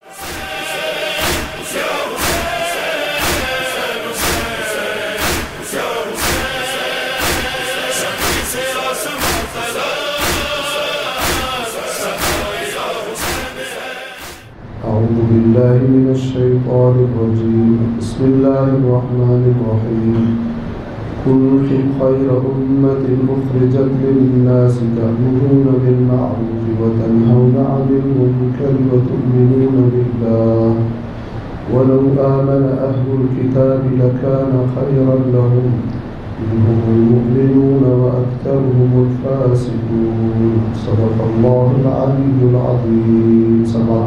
أعوذ بالله من الشيطان الرجيم. بسم الله الرحمن الرحيم. كنتم خير أمة أخرجت للناس تأمرون بالمعروف وتنهون عن المنكر وتؤمنون بالله ولو آمن أهل الكتاب لكان خيرا لهم منهم المؤمنون وأكثرهم الفاسقون. صدق الله العلي العظيم. صدق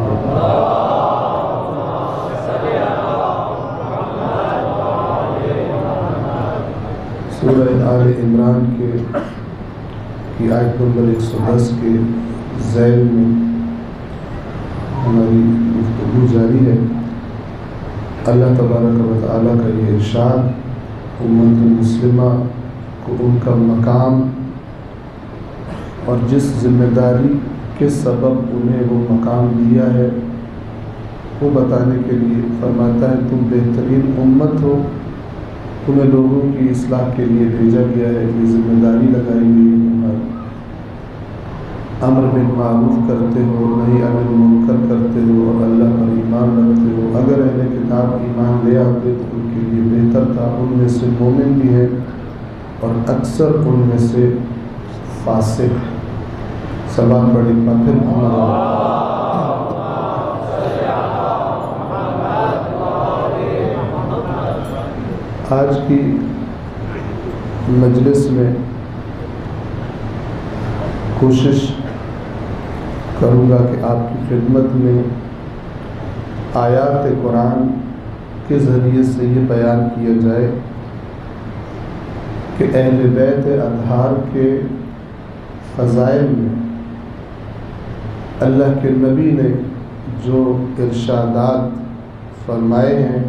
سورہ آل عمران کی آیت نمبر 110 کے ذیل میں ہماری گفتگو جاری ہے. اللہ تبارک و تعالیٰ کا یہ ارشاد امت مسلمہ کو ان کا مقام اور جس ذمہ داری کے سبب انہیں وہ مقام دیا ہے وہ بتانے کے لیے فرماتا ہے تم بہترین امت ہو، تمہیں لوگوں کی اصلاح کے لیے بھیجا گیا ہے، یہ ذمہ داری لگائی گئی ہے تمہاری. امر بالمعروف کرتے ہو، نہی عن المنکر کرتے ہو اور اللہ پر ایمان رکھتے ہو. اگر اہل کتاب ایمان لے آتے تو ان کے لیے بہتر تھا. ان میں سے مومن بھی ہیں اور اکثر ان میں سے فاسق. سبا پڑھی پھر آج کی مجلس میں کوشش کروں گا کہ آپ کی خدمت میں آیات قرآن کے ذریعے سے یہ بیان کیا جائے کہ اہل بیت اطہار کے فضائل میں اللہ کے نبی نے جو ارشادات فرمائے ہیں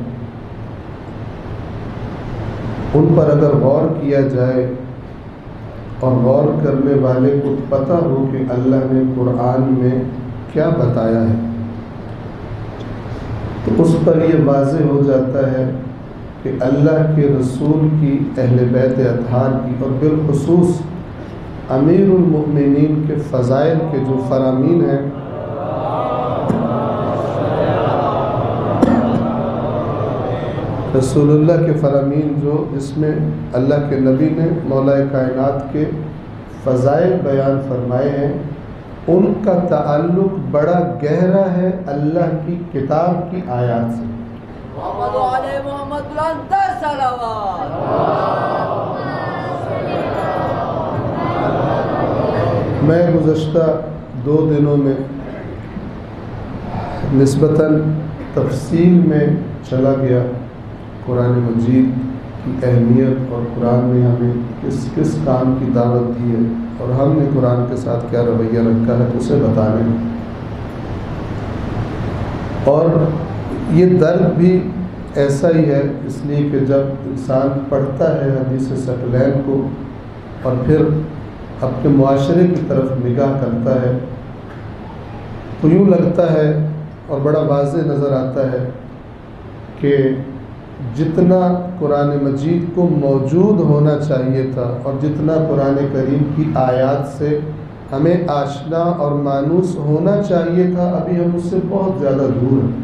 ان پر اگر غور کیا جائے اور غور کرنے والے کو پتہ ہو کہ اللہ نے قرآن میں کیا بتایا ہے تو اس پر یہ واضح ہو جاتا ہے کہ اللہ کے رسول کی اہل بیت اطہار کی اور بالخصوص امیر المؤمنین کے فضائل کے جو فرامین ہیں رسول اللہ کے فرامین جو جس میں اللہ کے نبی نے مولا کائنات کے فضائل بیان فرمائے ہیں ان کا تعلق بڑا گہرا ہے اللہ کی کتاب کی آیات سے. محمد علیہ محمد بلند صلوات. میں گزشتہ 2 دنوں میں نسبتاً تفصیل میں چلا گیا قرآن مجید کی اہمیت اور قرآن نے ہمیں کس کس کام کی دعوت دی ہے اور ہم نے قرآن کے ساتھ کیا رویہ رکھا ہے اسے بتانے میں. اور یہ درد بھی ایسا ہی ہے اس لیے کہ جب انسان پڑھتا ہے حدیث ثقلین کو اور پھر اپنے معاشرے کی طرف نگاہ کرتا ہے تو یوں لگتا ہے اور بڑا واضح نظر آتا ہے کہ جتنا قرآن مجید کو موجود ہونا چاہیے تھا اور جتنا قرآن کریم کی آیات سے ہمیں آشنا اور مانوس ہونا چاہیے تھا ابھی ہم اس سے بہت زیادہ دور ہیں.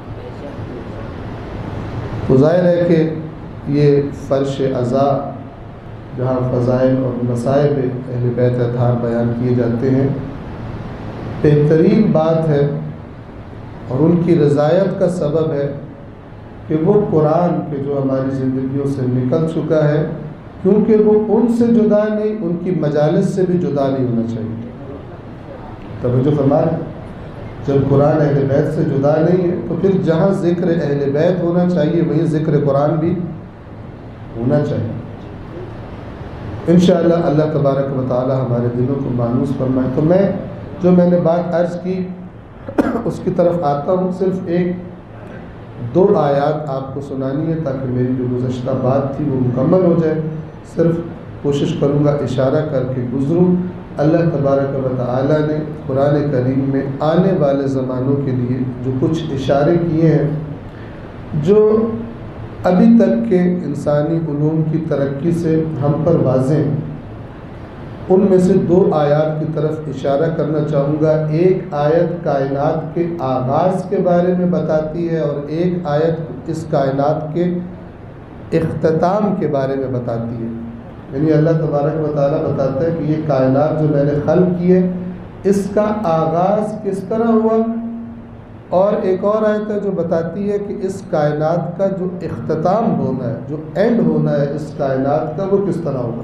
تو ظاہر ہے کہ یہ فرش عزا جہاں فضائل اور مصائب اہل بیت اطہار بیان کیے جاتے ہیں بہترین بات ہے اور ان کی رضایت کا سبب ہے کہ وہ قرآن کے جو ہماری زندگیوں سے نکل چکا ہے کیونکہ وہ ان سے جدا نہیں ان کی مجالس سے بھی جدا نہیں ہونا چاہیے. توجہ فرمائیں جب قرآن اہل بیت سے جدا نہیں ہے تو پھر جہاں ذکر اہل بیت ہونا چاہیے وہیں ذکر قرآن بھی ہونا چاہیے. انشاءاللہ اللہ تبارک و تعالی ہمارے دلوں کو مانوس فرمائے. تو میں نے بات عرض کی اس کی طرف آتا ہوں. صرف 1-2 آیات آپ کو سنانی ہے تاکہ میری جو گزشتہ بات تھی وہ مکمل ہو جائے. صرف کوشش کروں گا اشارہ کر کے گزروں اللہ تبارک و تعالیٰ نے قرآن کریم میں آنے والے زمانوں کے لیے جو کچھ اشارے کیے ہیں جو ابھی تک کے انسانی علوم کی ترقی سے ہم پر واضح ہیں، ان میں سے 2 آیات کی طرف اشارہ کرنا چاہوں گا۔ ایک آیت کائنات کے آغاز کے بارے میں بتاتی ہے اور ایک آیت اس کائنات کے اختتام کے بارے میں بتاتی ہے۔ یعنی اللہ تبارک و تعالیٰ بتاتا ہے کہ یہ کائنات جو میں نے خلق کی ہے اس کا آغاز کس طرح ہوا، اور ایک اور آیت ہے جو بتاتی ہے کہ اس کائنات کا جو اختتام ہونا ہے، جو اینڈ ہونا ہے اس کائنات کا، وہ کس طرح ہوگا۔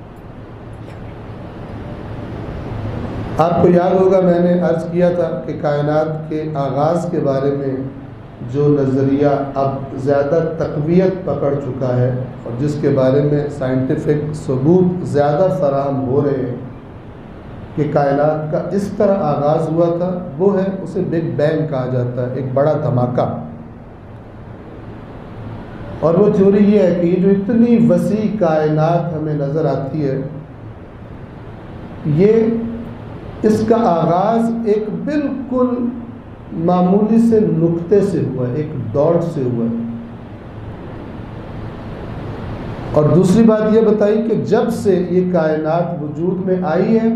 آپ کو یاد ہوگا میں نے عرض کیا تھا کہ کائنات کے آغاز کے بارے میں جو نظریہ اب زیادہ تقویت پکڑ چکا ہے اور جس کے بارے میں سائنٹیفک ثبوت زیادہ فراہم ہو رہے ہیں کہ کائنات کا اس طرح آغاز ہوا تھا، وہ ہے، اسے بگ بینگ کہا جاتا ہے، ایک بڑا دھماکہ۔ اور وہ تھیوری یہ ہے کہ یہ جو اتنی وسیع کائنات ہمیں نظر آتی ہے، یہ اس کا آغاز ایک بالکل معمولی سے نقطے سے ہوا ہے، ایک ڈاٹ سے ہوا ہے۔ اور دوسری بات یہ بتائی کہ جب سے یہ کائنات وجود میں آئی ہے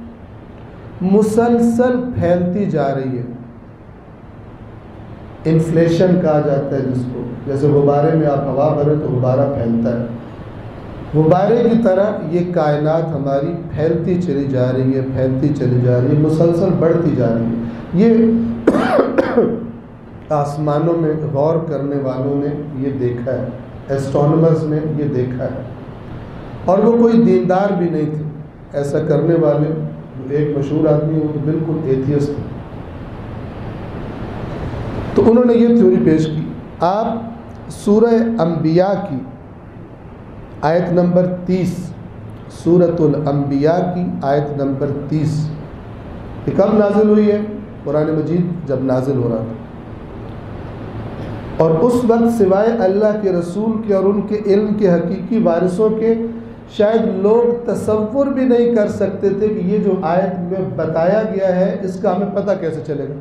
مسلسل پھیلتی جا رہی ہے۔ انفلیشن کہا جاتا ہے جس کو، جیسے غبارے میں آپ ہوا بھریں تو غبارہ پھیلتا ہے، غبارے کی طرح یہ کائنات ہماری پھیلتی چلی جا رہی ہے، پھیلتی چلی جا رہی ہے، مسلسل بڑھتی جا رہی ہے۔ یہ آسمانوں میں غور کرنے والوں نے یہ دیکھا ہے، ایسٹرونومرز نے یہ دیکھا ہے، اور وہ کوئی دیندار بھی نہیں تھے ایسا کرنے والے۔ ایک مشہور آدمی وہ تو بالکل ایتھیسٹ تھے، تو انہوں نے یہ تھیوری پیش کی۔ آپ سورہ انبیاء کی آیت نمبر 30، سورۃ الانبیاء کی آیت نمبر 30، یہ کب نازل ہوئی ہے؟ قرآن مجید جب نازل ہو رہا تھا، اور اس وقت سوائے اللہ کے رسول کے اور ان کے علم کے حقیقی وارثوں کے شاید لوگ تصور بھی نہیں کر سکتے تھے کہ یہ جو آیت میں بتایا گیا ہے اس کا ہمیں پتہ کیسے چلے گا۔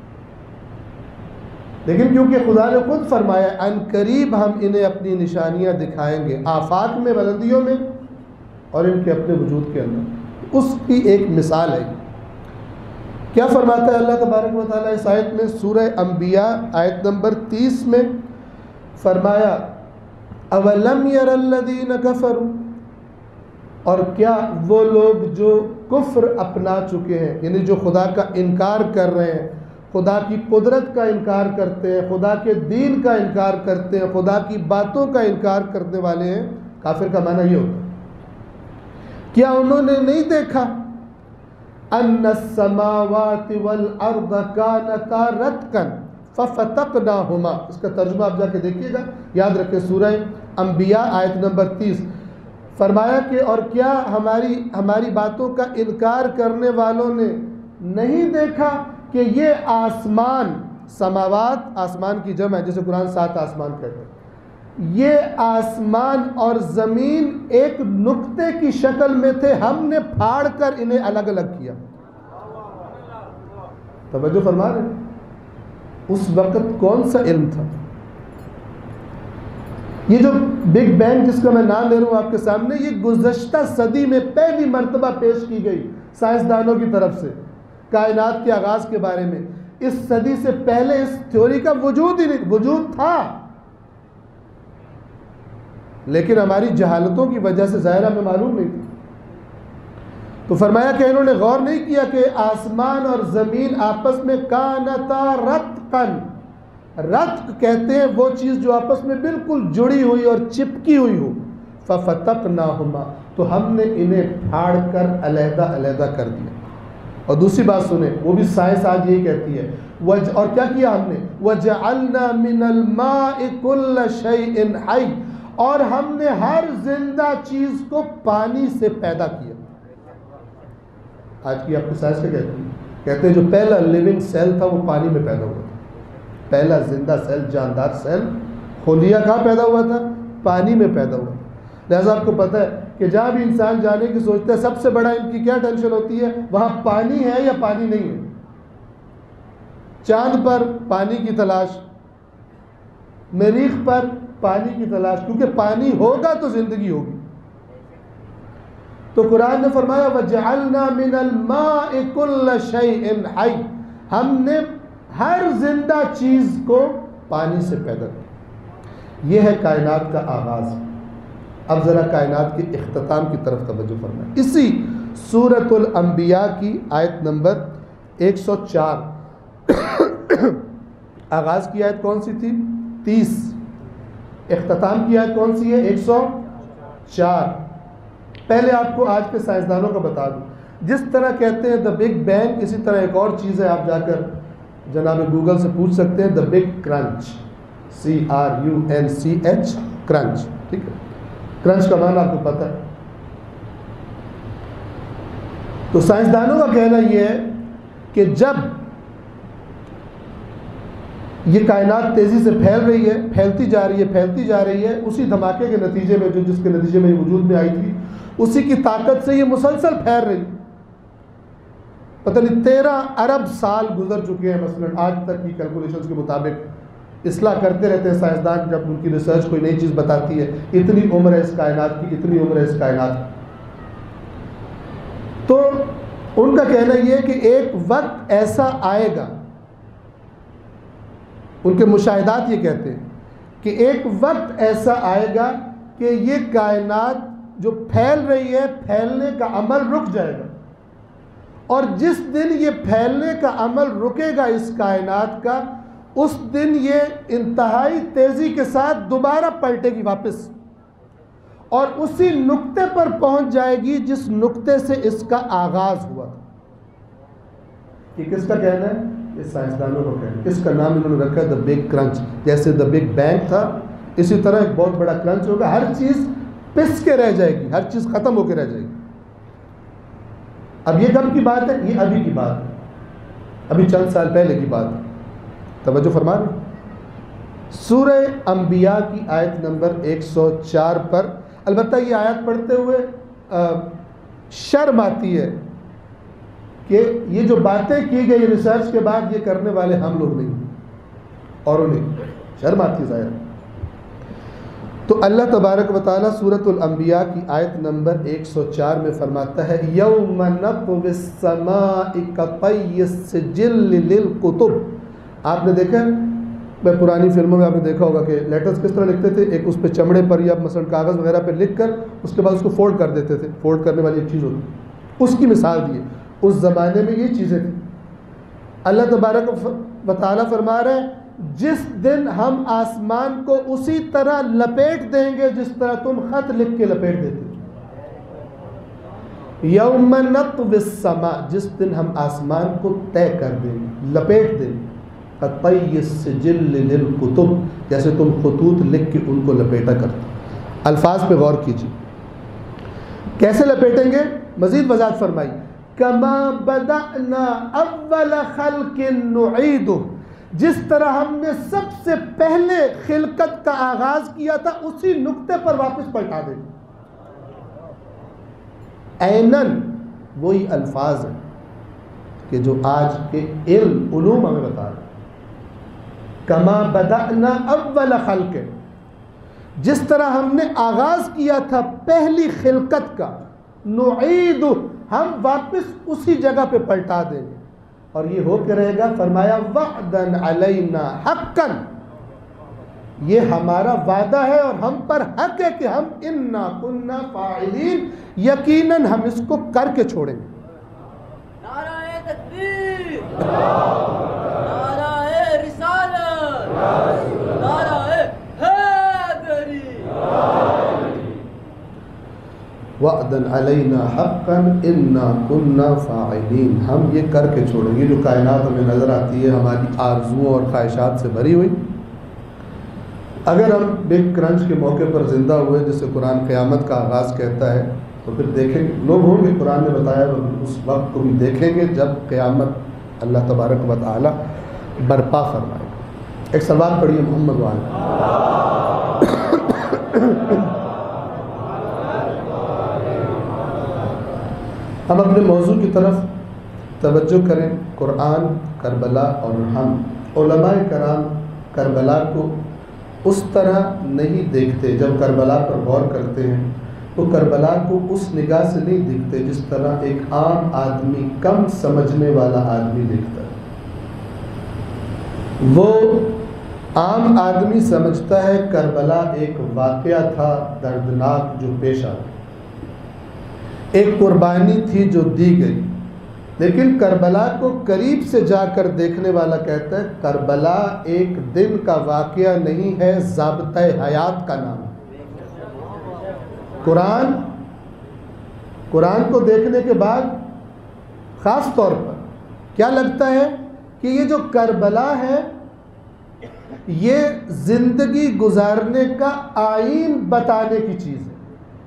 لیکن کیونکہ خدا نے خود فرمایا ان قریب ہم انہیں اپنی نشانیاں دکھائیں گے، آفاق میں، بلندیوں میں اور ان کے اپنے وجود کے اندر، اس کی ایک مثال ہے۔ کیا فرماتا ہے اللہ تبارک و تعالیٰ اس آیت میں؟ سورہ انبیاء آیت نمبر 30 میں فرمایا اولم یر الذین کفروا، اور کیا وہ لوگ جو کفر اپنا چکے ہیں، یعنی جو خدا کا انکار کر رہے ہیں، خدا کی قدرت کا انکار کرتے ہیں، خدا کے دین کا انکار کرتے ہیں، خدا کی باتوں کا انکار کرنے والے ہیں، کافر کا معنی یہ ہوتا ہے، کیا انہوں نے نہیں دیکھا ان السماوات والارض کانتا رتقا ففتقناہما؟ اس کا ترجمہ آپ جا کے دیکھیے گا، یاد رکھیں سورہ انبیاء آیت نمبر 30، فرمایا کہ اور کیا ہماری باتوں کا انکار کرنے والوں نے نہیں دیکھا کہ یہ آسمان، سماوات آسمان کی جمع ہے، جسے قرآن 7 آسمان کہتے ہیں، یہ آسمان اور زمین ایک نقطے کی شکل میں تھے، ہم نے پھاڑ کر انہیں الگ الگ کیا۔ توجہ فرما رہے ہیں؟ اس وقت کون سا علم تھا؟ یہ جو بگ بینگ جس کا میں نام لے رہا ہوں آپ کے سامنے، یہ گزشتہ صدی میں پہلی مرتبہ پیش کی گئی سائنسدانوں کی طرف سے کائنات کے آغاز کے بارے میں۔ اس صدی سے پہلے اس تھیوری کا وجود ہی نہیں، وجود تھا لیکن ہماری جہالتوں کی وجہ سے ظاہر ہمیں معلوم نہیں تھی۔ تو فرمایا کہ انہوں نے غور نہیں کیا کہ آسمان اور زمین آپس میں کانتا رتقا، رتق کہتے ہیں وہ چیز جو آپس میں بالکل جڑی ہوئی اور چپکی ہوئی ہو، ففتقناہما، تو ہم نے انہیں پھاڑ کر علیحدہ علیحدہ کر دیا۔ اور دوسری بات سنیں، وہ بھی سائنس آج یہی کہتی ہے، اور کیا کیا ہم نے؟ وَجَعَلْنَا مِنَ الْمَاءِ كُلَّ شَيْءٍ حَيٍّ، اور ہم نے ہر زندہ چیز کو پانی سے پیدا کیا۔ آج کی آپ کو سائنس کیا کہتی ہے؟ کہتے ہیں جو پہلا لیونگ سیل تھا وہ پانی میں پیدا ہوا تھا، پہلا زندہ سیل، جاندار سیل، خلیہ کہاں پیدا ہوا تھا؟ پانی میں پیدا ہوا تھا۔ لہذا آپ کو پتہ ہے کہ جہاں بھی انسان جانے کی سوچتا ہے سب سے بڑا ان کی کیا ٹینشن ہوتی ہے؟ وہاں پانی ہے یا پانی نہیں ہے. چاند پر پانی کی تلاش، مریخ پر پانی کی تلاش، کیونکہ پانی ہوگا تو زندگی ہوگی. تو قرآن نے فرمایا وَجَعَلْنَا مِنَ الْمَاءِ كُلَّ شَيْءٍ حَيٍّ، ہم نے ہر زندہ چیز کو پانی سے پیدا کیا. یہ ہے کائنات کا آغاز. اب ذرا کائنات کے اختتام کی طرف توجہ فرمائیں. اسی سورۃ الانبیاء کی آیت نمبر 104. آغاز کی آیت کون سی تھی؟ 30. اختتام کی آیت کون سی ہے؟ 104. پہلے آپ کو آج کے سائنسدانوں کا بتا دوں. جس طرح کہتے ہیں دا بگ بینگ، اسی طرح ایک اور چیز ہے، آپ جا کر جناب گوگل سے پوچھ سکتے ہیں، the big crunch, CRUNCH، crunch. ٹھیک ہے، کرنچ کا معنی آپ کو پتہ ہے. تو سائنسدانوں کا کہنا یہ ہے کہ جب یہ کائنات تیزی سے پھیل رہی ہے، پھیلتی جا رہی ہے، اسی دھماکے کے نتیجے میں جس کے نتیجے میں یہ وجود میں آئی تھی، اسی کی طاقت سے یہ مسلسل پھیل رہی. پتہ نہیں 13 ارب سال گزر چکے ہیں مثلا آج تک کی کیلکولیشنز کے مطابق. اصلاح کرتے رہتے ہیں سائنسدان جب ان کی ریسرچ کوئی نئی چیز بتاتی ہے. اتنی عمر ہے اس کائنات کی، اتنی عمر ہے اس کائنات کی. تو ان کا کہنا یہ ہے کہ ایک وقت ایسا آئے گا، ان کے مشاہدات یہ کہتے ہیں کہ ایک وقت ایسا آئے گا کہ یہ کائنات جو پھیل رہی ہے، پھیلنے کا عمل رک جائے گا. اور جس دن یہ پھیلنے کا عمل رکے گا اس کائنات کا، اس دن یہ انتہائی تیزی کے ساتھ دوبارہ پلٹے گی واپس، اور اسی نقطے پر پہنچ جائے گی جس نقطے سے اس کا آغاز ہوا. یہ کس کا کہنا ہے؟ یہ سائنسدانوں کا کہنا ہے. اس کا نام انہوں نے رکھا ہے دا بگ کرنچ. جیسے دا بگ بینگ تھا، اسی طرح ایک بہت بڑا کرنچ ہوگا. ہر چیز پس کے رہ جائے گی، ہر چیز ختم ہو کے رہ جائے گی. اب یہ کب کی بات ہے؟ یہ ابھی کی بات ہے، ابھی چند سال پہلے کی بات ہے. توجہ فرما رہے. سورہ انبیاء کی آیت نمبر 104 پر، البتہ یہ آیت پڑھتے ہوئے شرم آتی ہے کہ یہ جو باتیں کی گئی ریسرچ کے بعد یہ کرنے والے ہم لوگ نہیں، اور انہیں شرم آتی ہے ظاہر. تو اللہ تبارک و تعالیٰ سورۃ الانبیاء کی آیت نمبر 104 میں فرماتا ہے یوم نطوی السماء کطی السجل للکتب. آپ نے دیکھا میں پرانی فلموں میں آپ نے دیکھا ہوگا کہ لیٹرز کس طرح لکھتے تھے، ایک اس پہ چمڑے پر یا مثلا کاغذ وغیرہ پہ لکھ کر اس کے بعد اس کو فولڈ کر دیتے تھے. فولڈ کرنے والی ایک چیز ہوتی، اس کی مثال دی ہے. اس زمانے میں یہ چیزیں تھیں. اللہ تبارک و تعالیٰ فرما رہے ہیں جس دن ہم آسمان کو اسی طرح لپیٹ دیں گے جس طرح تم خط لکھ کے لپیٹ دیتے. یوم نطوی السماء، جس دن ہم آسمان کو طے کر دیں گے، لپیٹ دیں گے. قطی السجل للکتب، جیسے تم خطوط لکھ کے ان کو لپیٹا کرتے. الفاظ پہ غور کیجیے، کیسے لپیٹیں گے؟ مزید وضاحت فرمائی. کما بدأنا اول خلق نعیدہ، جس طرح ہم نے سب سے پہلے خلقت کا آغاز کیا تھا اسی نقطے پر واپس پلٹا دیں گے. اینن وہی الفاظ ہیں کہ جو آج کے علوم ہمیں بتا رہے ہیں. کما بدأنا اول خلق، جس طرح ہم نے آغاز کیا تھا پہلی خلقت کا، نعید، ہم واپس اسی جگہ پہ پلٹا دیں گے. اور یہ ہو کے رہے گا. فرمایا وعدن علینا حقا، یہ ہمارا وعدہ ہے اور ہم پر حق ہے کہ ہم انا کنا فاعلین، یقیناً ہم اس کو کر کے چھوڑیں گے. نعرہ تکبیر، نعرہ رسالت، نعرہ حیدری. وعدن علینا حقا انا کنا فاعلین، ہم یہ کر کے چھوڑیں گے. جو کائنات ہمیں نظر آتی ہے ہماری آرزوؤں اور خواہشات سے بھری ہوئی، اگر ہم بگ کرنچ کے موقع پر زندہ ہوئے جسے قرآن قیامت کا آغاز کہتا ہے، تو پھر دیکھیں گے لوگ ہوں گے، قرآن نے بتایا اس وقت کو بھی دیکھیں گے جب قیامت اللہ تبارک و تعالی برپا فرمائے گا. ایک سوال پڑھیے محمد والے. ہم اپنے موضوع کی طرف توجہ کریں. قرآن، کربلا اور ہم. علماء کرام کربلا کو اس طرح نہیں دیکھتے. جب کربلا پر غور کرتے ہیں تو کربلا کو اس نگاہ سے نہیں دیکھتے جس طرح ایک عام آدمی، کم سمجھنے والا آدمی دیکھتا ہے. وہ عام آدمی سمجھتا ہے کربلا ایک واقعہ تھا دردناک جو پیش آیا، ایک قربانی تھی جو دی گئی. لیکن کربلا کو قریب سے جا کر دیکھنے والا کہتا ہے کربلا ایک دن کا واقعہ نہیں ہے، ضابطہ حیات کا نام ہے. قرآن کو دیکھنے کے بعد خاص طور پر کیا لگتا ہے کہ یہ جو کربلا ہے یہ زندگی گزارنے کا آئین بتانے کی چیز ہے،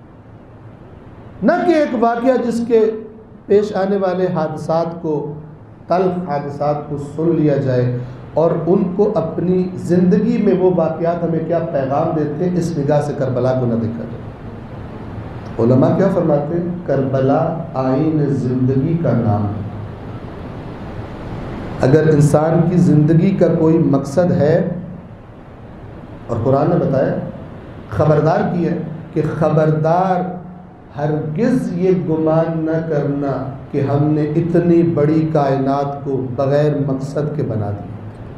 نہ کہ ایک واقعہ جس کے پیش آنے والے حادثات کو، تلخ حادثات کو سن لیا جائے اور ان کو اپنی زندگی میں وہ واقعات ہمیں کیا پیغام دیتے ہیں اس نگاہ سے کربلا کو نہ دیکھا جائے. علماء کیا فرماتے ہیں؟ کربلا آئین زندگی کا نام ہے. اگر انسان کی زندگی کا کوئی مقصد ہے، اور قرآن نے بتایا، خبردار کیا کہ خبردار ہرگز یہ گمان نہ کرنا کہ ہم نے اتنی بڑی کائنات کو بغیر مقصد کے بنا دیا.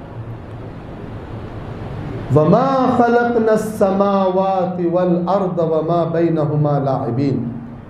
وما خلقنا السماوات والارض وما بینہما لاعبین،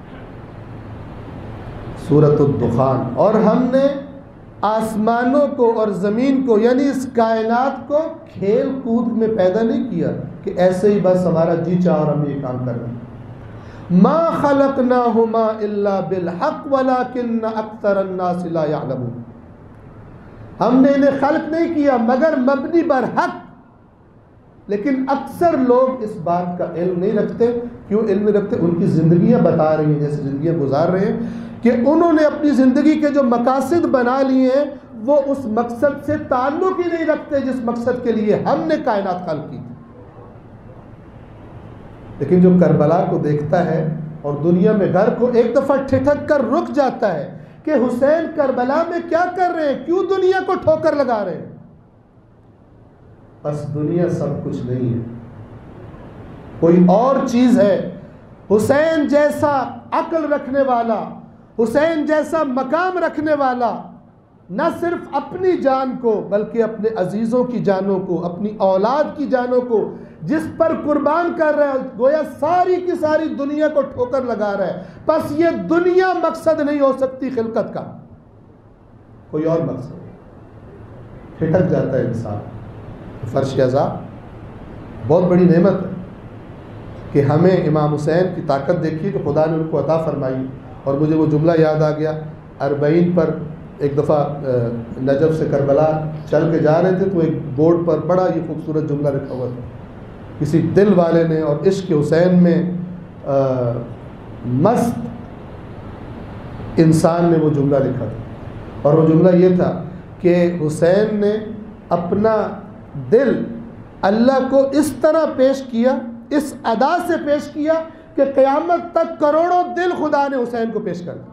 سورۃ الدخان. اور ہم نے آسمانوں کو اور زمین کو یعنی اس کائنات کو کھیل کود میں پیدا نہیں کیا کہ ایسے ہی بس ہمارا جی چاہ اور ہم یہ کام کر رہے ہیں. ما خلقناہما الا بالحق ولکن اکثر الناس لا یعلمون، ہم نے انہیں خلق نہیں کیا مگر مبنی بر حق، لیکن اکثر لوگ اس بات کا علم نہیں رکھتے. کیوں علم نہیں رکھتے؟ ان کی زندگیاں بتا رہی ہیں، جیسے زندگیاں گزار رہے ہیں کہ انہوں نے اپنی زندگی کے جو مقاصد بنا لیے ہیں وہ اس مقصد سے تعلق ہی نہیں رکھتے جس مقصد کے لیے ہم نے کائنات خلق کی. لیکن جو کربلا کو دیکھتا ہے اور دنیا میں گھر کو ایک دفعہ ٹھٹک کر رک جاتا ہے کہ حسین کربلا میں کیا کر رہے ہیں، کیوں دنیا کو ٹھوکر لگا رہے ہیں. بس دنیا سب کچھ نہیں ہے، کوئی اور چیز ہے. حسین جیسا عقل رکھنے والا، حسین جیسا مقام رکھنے والا نہ صرف اپنی جان کو بلکہ اپنے عزیزوں کی جانوں کو، اپنی اولاد کی جانوں کو جس پر قربان کر رہا ہے، گویا ساری کی ساری دنیا کو ٹھوکر لگا رہا ہے. بس یہ دنیا مقصد نہیں ہو سکتی خلقت کا، کوئی اور مقصد. ٹھٹک جاتا ہے انسان. فرش اعضاء بہت بڑی نعمت ہے کہ ہمیں امام حسین کی طاقت دیکھیے کہ خدا نے ان کو عطا فرمائی. اور مجھے وہ جملہ یاد آ گیا، 40 پر ایک دفعہ نجف سے کربلا چل کے جا رہے تھے تو ایک بورڈ پر بڑا یہ خوبصورت جملہ لکھا ہوا تھا. کسی دل والے نے اور عشق حسین میں مست انسان نے وہ جملہ لکھا تھا، اور وہ جملہ یہ تھا کہ حسین نے اپنا دل اللہ کو اس طرح پیش کیا، اس ادا سے پیش کیا کہ قیامت تک کروڑوں دل خدا نے حسین کو پیش کر دیا.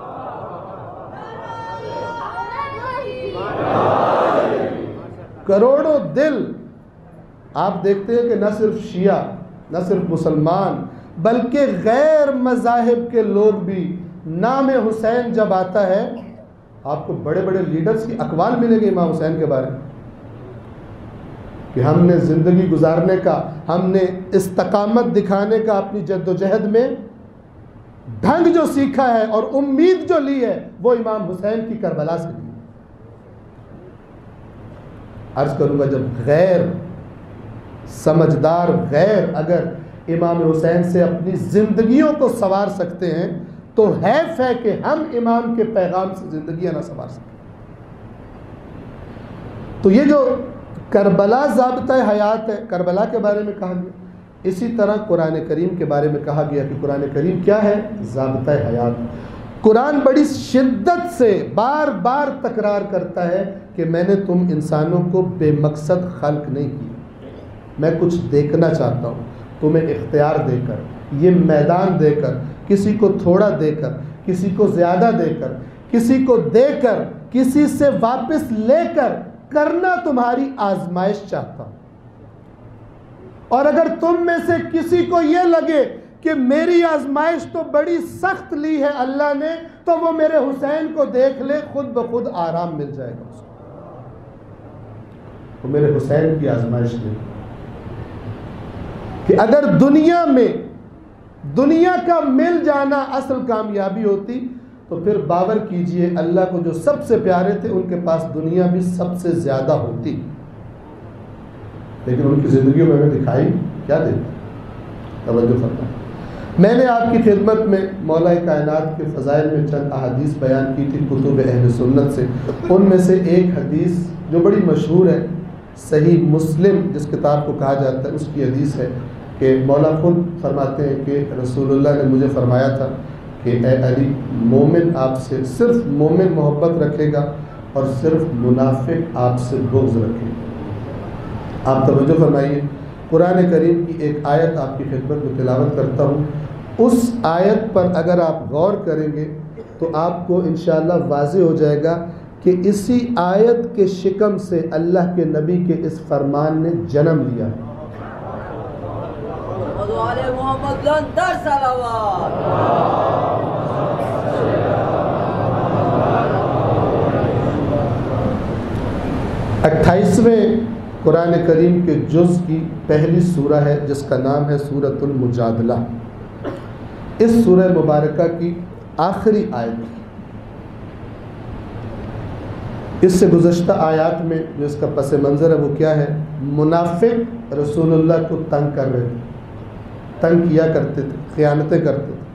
کروڑوں دل. آپ دیکھتے ہیں کہ نہ صرف شیعہ، نہ صرف مسلمان بلکہ غیر مذاہب کے لوگ بھی نام حسین جب آتا ہے، آپ کو بڑے بڑے لیڈرز کی اقوال ملیں گے امام حسین کے بارے میں کہ ہم نے زندگی گزارنے کا، ہم نے استقامت دکھانے کا اپنی جد و جہد میں ڈھنگ جو سیکھا ہے اور امید جو لی ہے وہ امام حسین کی کربلا سے لی. عرض کروں گا جب غیر سمجھدار غیر اگر امام حسین سے اپنی زندگیوں کو سنوار سکتے ہیں تو حیف ہے کہ ہم امام کے پیغام سے زندگیاں نہ سنوار سکیں. تو یہ جو کربلا ضابطہ حیات ہے، کربلا کے بارے میں کہا گیا. اسی طرح قرآن کریم کے بارے میں کہا گیا کہ قرآن کریم کیا ہے؟ ضابطہ حیات. قرآن بڑی شدت سے بار بار تکرار کرتا ہے کہ میں نے تم انسانوں کو بے مقصد خلق نہیں کیا، میں کچھ دیکھنا چاہتا ہوں تمہیں اختیار دے کر، یہ میدان دے کر، کسی کو تھوڑا دے کر، کسی کو زیادہ دے کر، کسی کو دے کر، کسی سے واپس لے کر کرنا تمہاری آزمائش چاہتا ہوں۔ اور اگر تم میں سے کسی کو یہ لگے کہ میری آزمائش تو بڑی سخت لی ہے اللہ نے، تو وہ میرے حسین کو دیکھ لے، خود بخود آرام مل جائے گا اس کو۔ وہ میرے حسین کی آزمائش لی کہ اگر دنیا میں دنیا کا مل جانا اصل کامیابی ہوتی تو پھر باور کیجئے اللہ کو جو سب سے پیارے تھے ان کے پاس دنیا بھی سب سے زیادہ ہوتی، لیکن ان کی زندگیوں میں ہمیں دکھائی کیا دیتا۔ توجہ فرمائیں، میں نے آپ کی خدمت میں مولا کائنات کے فضائل میں چند احادیث بیان کی تھی کتب اہل سنت سے۔ ان میں سے ایک حدیث جو بڑی مشہور ہے، صحیح مسلم جس کتاب کو کہا جاتا ہے، اس کی حدیث ہے کہ مولا خود فرماتے ہیں کہ رسول اللہ نے مجھے فرمایا تھا کہ اے علی، مومن آپ سے صرف مومن محبت رکھے گا اور صرف منافق آپ سے بغض رکھے گا۔ آپ توجہ فرمائیے، قرآن کریم کی ایک آیت آپ کی خدمت میں تلاوت کرتا ہوں۔ اس آیت پر اگر آپ غور کریں گے تو آپ کو انشاءاللہ واضح ہو جائے گا کہ اسی آیت کے شکم سے اللہ کے نبی کے اس فرمان نے جنم لیا ہے۔ محمد لندر صلوات۔ 28ویں قرآن کریم کے جز کی پہلی سورہ ہے جس کا نام ہے سورۃ المجادلہ۔ اس سورہ مبارکہ کی آخری آیت، اس سے گزشتہ آیات میں جو اس کا پس منظر ہے وہ کیا ہے؟ منافق رسول اللہ کو تنگ کر رہے تھے، تنگ کیا کرتے تھے، خیانتیں کرتے تھے،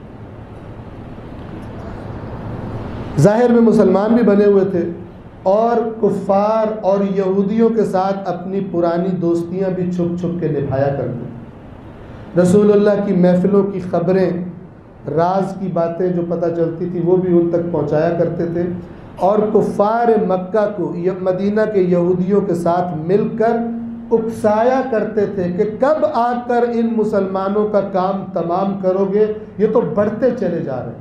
ظاہر میں مسلمان بھی بنے ہوئے تھے اور کفار اور یہودیوں کے ساتھ اپنی پرانی دوستیاں بھی چھپ چھپ کے نبھایا کرتے تھے۔ رسول اللہ کی محفلوں کی خبریں، راز کی باتیں جو پتہ چلتی تھی وہ بھی ان تک پہنچایا کرتے تھے، اور کفار مکہ کو مدینہ کے یہودیوں کے ساتھ مل کر اکسایا کرتے تھے کہ کب آ کر ان مسلمانوں کا کام تمام کرو گے، یہ تو بڑھتے چلے جا رہے ہیں۔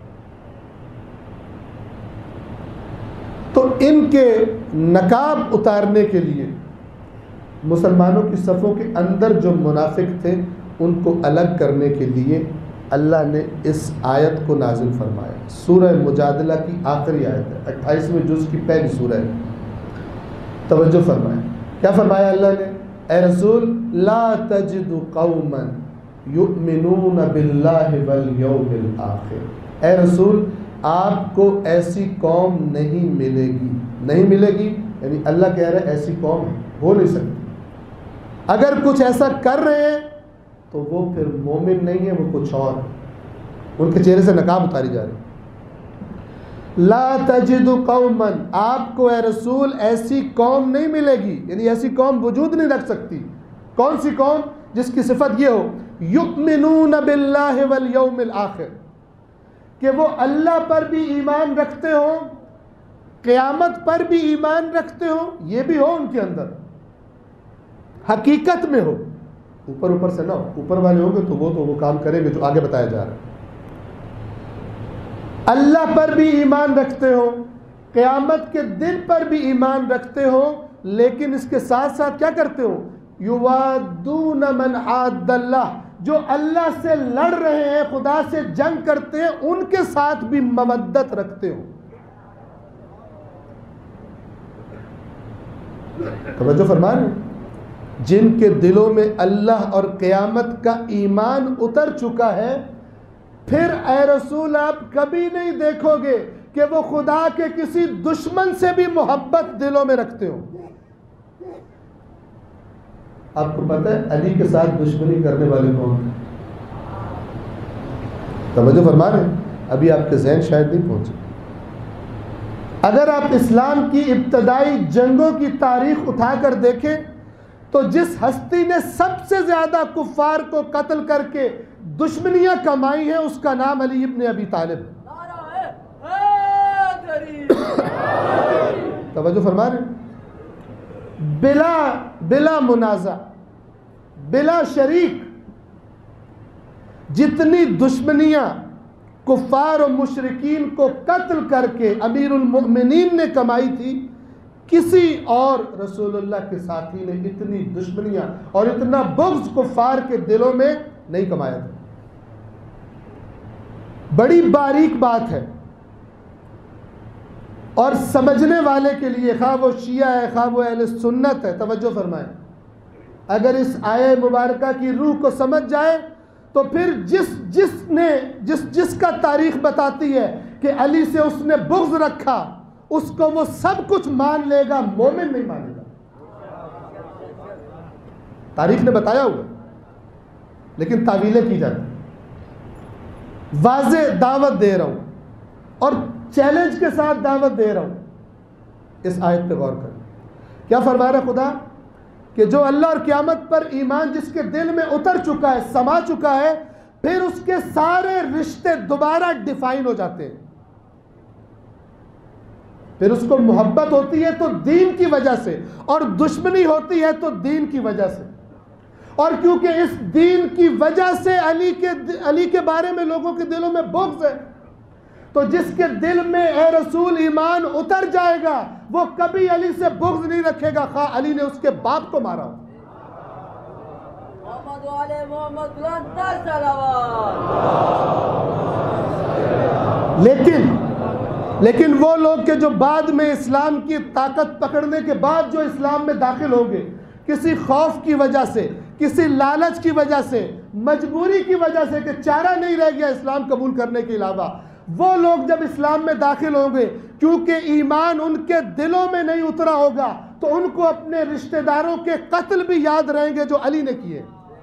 تو ان کے نقاب اتارنے کے لیے مسلمانوں کی صفوں کے اندر جو منافق تھے ان کو الگ کرنے کے لیے اللہ نے اس آیت کو نازل فرمایا۔ سورہ مجادلہ کی آخری آیت ہے، 28ویں جز کی پہلی سورہ ہے۔ توجہ فرمائیں، کیا فرمایا اللہ نے؟ اے رسول، لا تجد قوما یؤمنون باللہ والیوم الآخر، اے رسول آپ کو ایسی قوم نہیں ملے گی، نہیں ملے گی یعنی اللہ کہہ رہا ہے ایسی قوم ہو نہیں سکتی۔ اگر کچھ ایسا کر رہے ہیں تو وہ پھر مومن نہیں ہے، وہ کچھ اور ہے، ان کے چہرے سے نقاب اتاری جا رہی۔ لا تجد قوما، آپ کو اے رسول ایسی قوم نہیں ملے گی، یعنی ایسی قوم وجود نہیں رکھ سکتی۔ کون سی قوم؟ جس کی صفت یہ ہو یؤمنون باللہ والیوم الآخر، کہ وہ اللہ پر بھی ایمان رکھتے ہوں، قیامت پر بھی ایمان رکھتے ہوں، یہ بھی ہو ان کے اندر، حقیقت میں ہو، اوپر اوپر سے نہ ہو۔ اوپر والے ہوں گے تو وہ کام کریں گے جو آگے بتایا جا رہا ہے۔ اللہ پر بھی ایمان رکھتے ہو، قیامت کے دن پر بھی ایمان رکھتے ہو، لیکن اس کے ساتھ ساتھ کیا کرتے ہو؟ یوادون من حاد اللہ، جو اللہ سے لڑ رہے ہیں، خدا سے جنگ کرتے ہیں، ان کے ساتھ بھی مودت رکھتے ہو۔ توجہ فرما رہے ہیں؟ جن کے دلوں میں اللہ اور قیامت کا ایمان اتر چکا ہے، پھر اے رسول آپ کبھی نہیں دیکھو گے کہ وہ خدا کے کسی دشمن سے بھی محبت دلوں میں رکھتے ہو۔ آپ کو پتہ ہے علی کے ساتھ دشمنی کرنے والے کون ہیں؟ توجہ فرما رہے ہیں؟ ابھی آپ کے ذہن شاید نہیں پہنچے۔ اگر آپ اسلام کی ابتدائی جنگوں کی تاریخ اٹھا کر دیکھیں تو جس ہستی نے سب سے زیادہ کفار کو قتل کر کے دشمنیاں کمائی ہیں اس کا نام علی ابن ابی طالب ہے۔ توجہ فرما رہے ہیں؟ بلا منازع، بلا شریک، جتنی دشمنیاں کفار و مشرکین کو قتل کر کے امیر المؤمنین نے کمائی تھی، کسی اور رسول اللہ کے ساتھی نے اتنی دشمنیاں اور اتنا بغض کفار کے دلوں میں نہیں کمایا تھا۔ بڑی باریک بات ہے، اور سمجھنے والے کے لیے، خواہ وہ شیعہ ہے خواہ وہ اہل سنت ہے، توجہ فرمائیں، اگر اس آیہ مبارکہ کی روح کو سمجھ جائے تو پھر جس کا تاریخ بتاتی ہے کہ علی سے اس نے بغض رکھا، اس کو وہ سب کچھ مان لے گا، مومن نہیں مانے گا۔ تاریخ نے بتایا ہوا، لیکن تعویلیں کی جاتی۔ واضح دعوت دے رہا ہوں اور چیلنج کے ساتھ دعوت دے رہا ہوں، اس آیت پہ غور کریں۔ کیا فرما رہا خدا کہ جو اللہ اور قیامت پر ایمان جس کے دل میں اتر چکا ہے، سما چکا ہے، پھر اس کے سارے رشتے دوبارہ ڈیفائن ہو جاتے ہیں۔ پھر اس کو محبت ہوتی ہے تو دین کی وجہ سے، اور دشمنی ہوتی ہے تو دین کی وجہ سے۔ اور کیونکہ اس دین کی وجہ سے علی کے بارے میں لوگوں کے دلوں میں بغض ہے، تو جس کے دل میں اے رسول ایمان اتر جائے گا وہ کبھی علی سے بغض نہیں رکھے گا، خواہ علی نے اس کے باپ کو مارا ہو۔ محمد و آل محمد بلندر صلوات۔ لیکن وہ لوگ کہ جو بعد میں اسلام کی طاقت پکڑنے کے بعد جو اسلام میں داخل ہوں گے، کسی خوف کی وجہ سے، کسی لالچ کی وجہ سے، مجبوری کی وجہ سے کہ چارہ نہیں رہ گیا اسلام قبول کرنے کے علاوہ، وہ لوگ جب اسلام میں داخل ہوں گے، کیونکہ ایمان ان کے دلوں میں نہیں اترا ہوگا، تو ان کو اپنے رشتہ داروں کے قتل بھی یاد رہیں گے جو علی نے کیے۔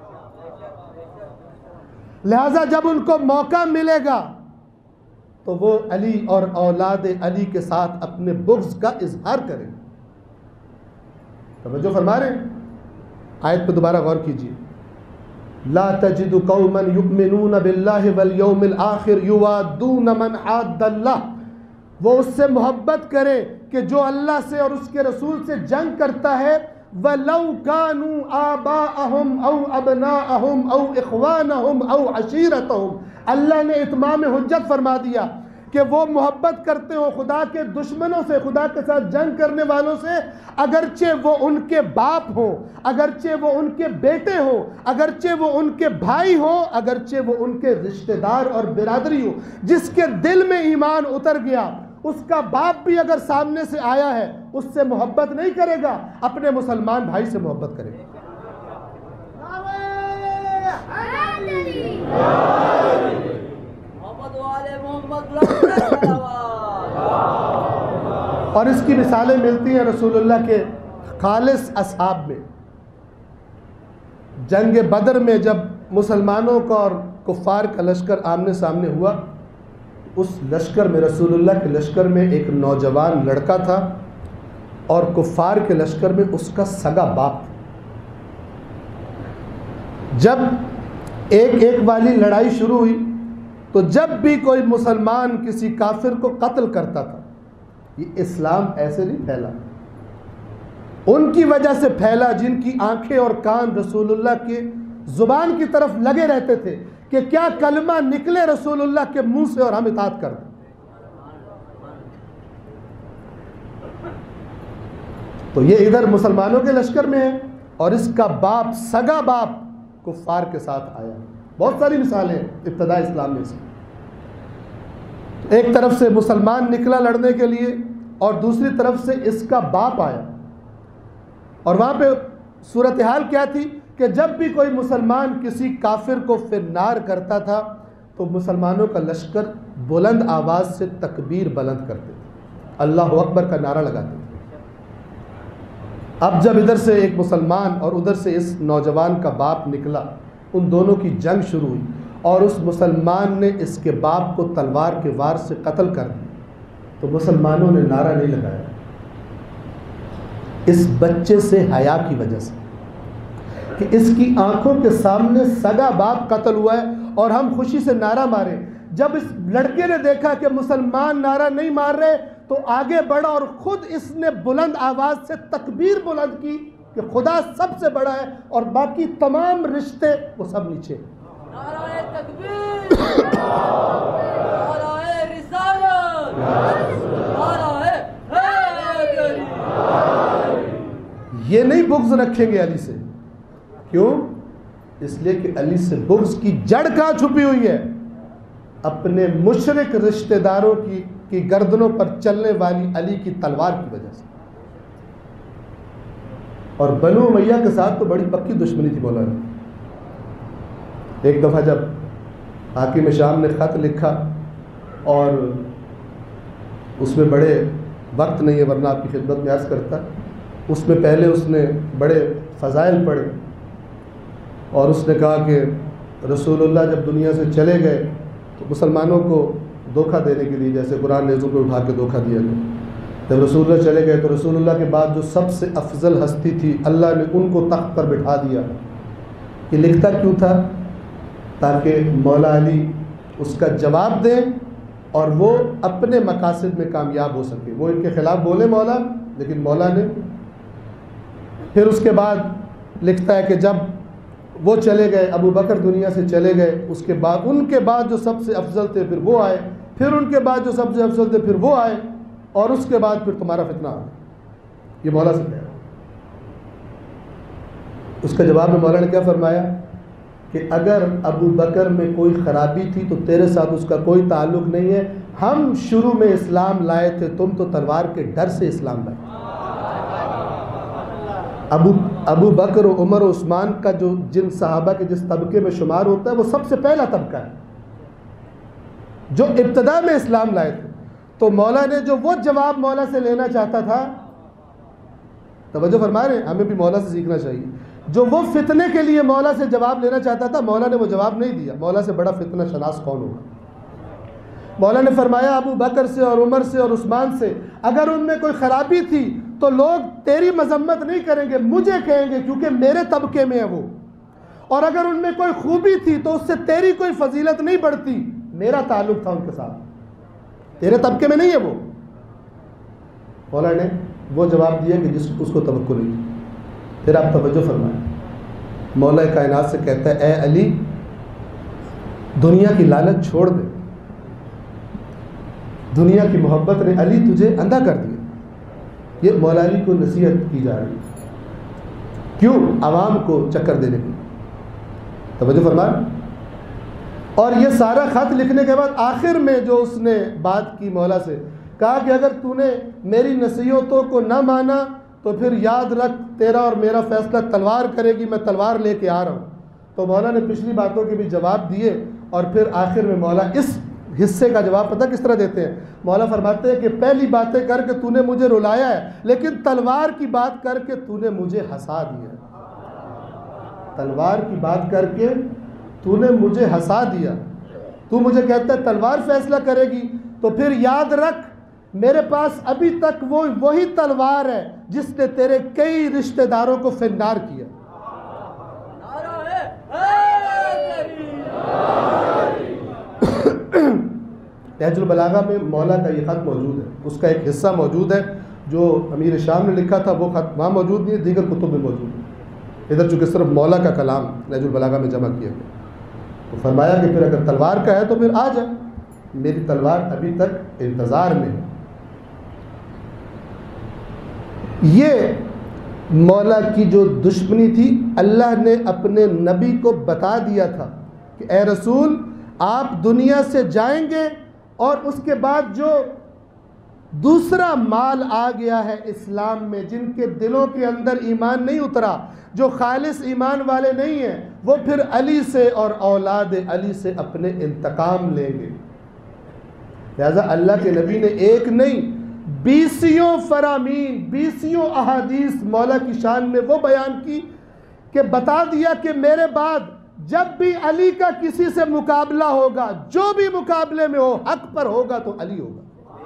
لہذا جب ان کو موقع ملے گا تو وہ علی اور اولاد علی کے ساتھ اپنے بغض کا اظہار کریں گے۔ توجہ فرما رہے ہیں؟ آیت پہ دوبارہ غور کیجیے۔ لا تجد قوما یؤمنون باللہ والیوم الآخر یوادون من حاد اللہ، وہ اس سے محبت کرے کہ جو اللہ سے اور اس کے رسول سے جنگ کرتا ہے، وَلَوْ كَانُوا آبَاءَهُمْ أَوْ أَبْنَاءَهُمْ أَوْ إِخْوَانَهُمْ أَوْ عَشِيرَتَهُمْ۔ اللہ نے اتمام حجت فرما دیا کہ وہ محبت کرتے ہوں خدا کے دشمنوں سے، خدا کے ساتھ جنگ کرنے والوں سے، اگرچہ وہ ان کے باپ ہوں، اگرچہ وہ ان کے بیٹے ہوں، اگرچہ وہ ان کے بھائی ہوں، اگرچہ وہ ان کے رشتہ دار اور برادری ہوں۔ جس کے دل میں ایمان اتر گیا، اس کا باپ بھی اگر سامنے سے آیا ہے، اس سے محبت نہیں کرے گا، اپنے مسلمان بھائی سے محبت کرے گا۔ محمد و آل محمد بلندر صلوات۔ اور اس کی مثالیں ملتی ہیں رسول اللہ کے خالص اصحاب میں۔ جنگ بدر میں جب مسلمانوں کا اور کفار کا لشکر آمنے سامنے ہوا، اس لشکر میں، رسول اللہ کے لشکر میں ایک نوجوان لڑکا تھا، اور کفار کے لشکر میں اس کا سگا باپ تھا۔ جب ایک والی لڑائی شروع ہوئی تو جب بھی کوئی مسلمان کسی کافر کو قتل کرتا تھا، یہ اسلام ایسے نہیں پھیلا، ان کی وجہ سے پھیلا جن کی آنکھیں اور کان رسول اللہ کے زبان کی طرف لگے رہتے تھے کہ کیا کلمہ نکلے رسول اللہ کے منہ سے اور ہم اطاعت کر دیں۔ تو یہ ادھر مسلمانوں کے لشکر میں ہے، اور اس کا باپ، سگا باپ، کفار کے ساتھ آیا۔ بہت ساری مثالیں ابتدا اسلام میں سے۔ ایک طرف سے مسلمان نکلا لڑنے کے لیے، اور دوسری طرف سے اس کا باپ آیا، اور وہاں پہ صورتحال کیا تھی کہ جب بھی کوئی مسلمان کسی کافر کو فنار کرتا تھا تو مسلمانوں کا لشکر بلند آواز سے تکبیر بلند کرتے تھے، اللہ اکبر کا نعرہ لگاتے تھے۔ اب جب ادھر سے ایک مسلمان اور ادھر سے اس نوجوان کا باپ نکلا، ان دونوں کی جنگ شروع ہوئی، اور اس مسلمان نے اس کے باپ کو تلوار کے وار سے قتل کر دیا، تو مسلمانوں نے نعرہ نہیں لگایا، اس بچے سے حیا کی وجہ سے کہ اس کی آنکھوں کے سامنے سگا باپ قتل ہوا ہے اور ہم خوشی سے نعرہ مارے۔ جب اس لڑکے نے دیکھا کہ مسلمان نعرہ نہیں مار رہے تو آگے بڑھا اور خود اس نے بلند آواز سے تکبیر بلند کی کہ خدا سب سے بڑا ہے اور باقی تمام رشتے وہ سب نیچے۔ नाराए तकबीर, नाराए रिसालत, नाराए हैदरी। یہ نہیں بغض رکھیں گے علی سے. کیوں؟ اس لیے کہ علی سے بغض کی جڑ کہاں چھپی ہوئی ہے؟ اپنے مشرک رشتہ داروں کی گردنوں پر چلنے والی علی کی تلوار کی وجہ سے. اور بنو امیہ کے ساتھ تو بڑی پکی دشمنی تھی مولانا. ایک دفعہ جب حاکم شام نے خط لکھا اور اس میں بڑے وقت نہیں ہے ورنہ آپ کی خدمت میں عرض کرتا، اس میں پہلے اس نے بڑے فضائل پڑھے اور اس نے کہا کہ رسول اللہ جب دنیا سے چلے گئے تو مسلمانوں کو دھوکہ دینے کے لیے جیسے قرآن نیزوں پہ اٹھا کے دھوکہ دیا گیا. جب رسول اللہ چلے گئے تو رسول اللہ کے بعد جو سب سے افضل ہستی تھی اللہ نے ان کو تخت پر بٹھا دیا. یہ لکھتا کیوں تھا؟ تاکہ مولا علی اس کا جواب دیں اور وہ اپنے مقاصد میں کامیاب ہو سکے. وہ ان کے خلاف بولے مولا، لیکن مولا نے پھر اس کے بعد لکھتا ہے کہ جب وہ چلے گئے، ابو بکر دنیا سے چلے گئے، اس کے بعد ان کے بعد جو سب سے افضل تھے پھر وہ آئے، پھر ان کے بعد جو سب سے افضل تھے پھر وہ آئے، اور اس کے بعد پھر تمہارا فتنہ آ گیا. یہ مولا سے کہہ رہا ہے. اس کا جواب میں مولا نے کیا فرمایا کہ اگر ابو بکر میں کوئی خرابی تھی تو تیرے ساتھ اس کا کوئی تعلق نہیں ہے. ہم شروع میں اسلام لائے تھے، تم تو تلوار کے ڈر سے اسلام لائے. ابو بکر و عمر و عثمان کا جو جن صحابہ کے جس طبقے میں شمار ہوتا ہے وہ سب سے پہلا طبقہ ہے جو ابتدا میں اسلام لائے تھے. تو مولا نے جو وہ جواب مولا سے لینا چاہتا تھا، توجہ فرما رہے ہیں، ہمیں بھی مولا سے سیکھنا چاہیے. جو وہ فتنے کے لیے مولا سے جواب لینا چاہتا تھا، مولا نے وہ جواب نہیں دیا. مولا سے بڑا فتنہ شناس کون ہوگا؟ مولا نے فرمایا ابو بکر سے اور عمر سے اور عثمان سے اگر ان میں کوئی خرابی تھی تو لوگ تیری مذمت نہیں کریں گے، مجھے کہیں گے کیونکہ میرے طبقے میں ہے وہ. اور اگر ان میں کوئی خوبی تھی تو اس سے تیری کوئی فضیلت نہیں بڑھتی، میرا تعلق تھا ان کے ساتھ، تیرے طبقے میں نہیں ہے وہ. مولا نے وہ جواب دیا کہ جس اس کو توقع نہیں تھی. پھر آپ توجہ فرمائیں، مولا کائنات سے کہتا ہے اے علی دنیا کی لالچ چھوڑ دے. دنیا کی محبت نے علی تجھے اندھا کر دیا. یہ مولا علی کو نصیحت کی جا رہی ہے. کیوں؟ عوام کو چکر دینے کی. توجہ فرمائیں. اور یہ سارا خط لکھنے کے بعد آخر میں جو اس نے بات کی مولا سے، کہا کہ اگر تو نے میری نصیحتوں کو نہ مانا تو پھر یاد رکھ تیرا اور میرا فیصلہ تلوار کرے گی، میں تلوار لے کے آ رہا ہوں. تو مولا نے پچھلی باتوں کے بھی جواب دیے اور پھر آخر میں مولا اس حصے کا جواب پتہ کس طرح دیتے ہیں؟ مولا فرماتے ہیں کہ پہلی باتیں کر کے تو نے مجھے رلایا ہے، لیکن تلوار کی بات کر کے تو نے مجھے ہنسا دیا. تلوار کی بات کر کے تو نے مجھے ہنسا دیا. تو مجھے کہتا ہے تلوار فیصلہ کرے گی، تو پھر یاد رکھ میرے پاس ابھی تک وہی تلوار ہے جس نے تیرے کئی رشتہ داروں کو فنار کیا. نہج البلاغہ میں مولا کا یہ خط موجود ہے، اس کا ایک حصہ موجود ہے جو امیر شام نے لکھا تھا، وہ خط وہاں موجود نہیں ہے، دیگر کتب میں موجود ہے. ادھر چونکہ صرف مولا کا کلام نہج البلاغہ میں جمع کیا گیا. تو فرمایا کہ پھر اگر تلوار کا ہے تو پھر آ جا، میری تلوار ابھی تک انتظار میں ہے. یہ مولا کی جو دشمنی تھی اللہ نے اپنے نبی کو بتا دیا تھا کہ اے رسول آپ دنیا سے جائیں گے اور اس کے بعد جو دوسرا مال آ گیا ہے اسلام میں، جن کے دلوں کے اندر ایمان نہیں اترا، جو خالص ایمان والے نہیں ہیں، وہ پھر علی سے اور اولاد علی سے اپنے انتقام لیں گے. لہذا اللہ کے نبی نے ایک نہیں 20 فرامین 20 احادیث مولا کی شان میں وہ بیان کی کہ بتا دیا کہ میرے بعد جب بھی علی کا کسی سے مقابلہ ہوگا، جو بھی مقابلے میں ہو حق پر ہوگا تو علی ہوگا.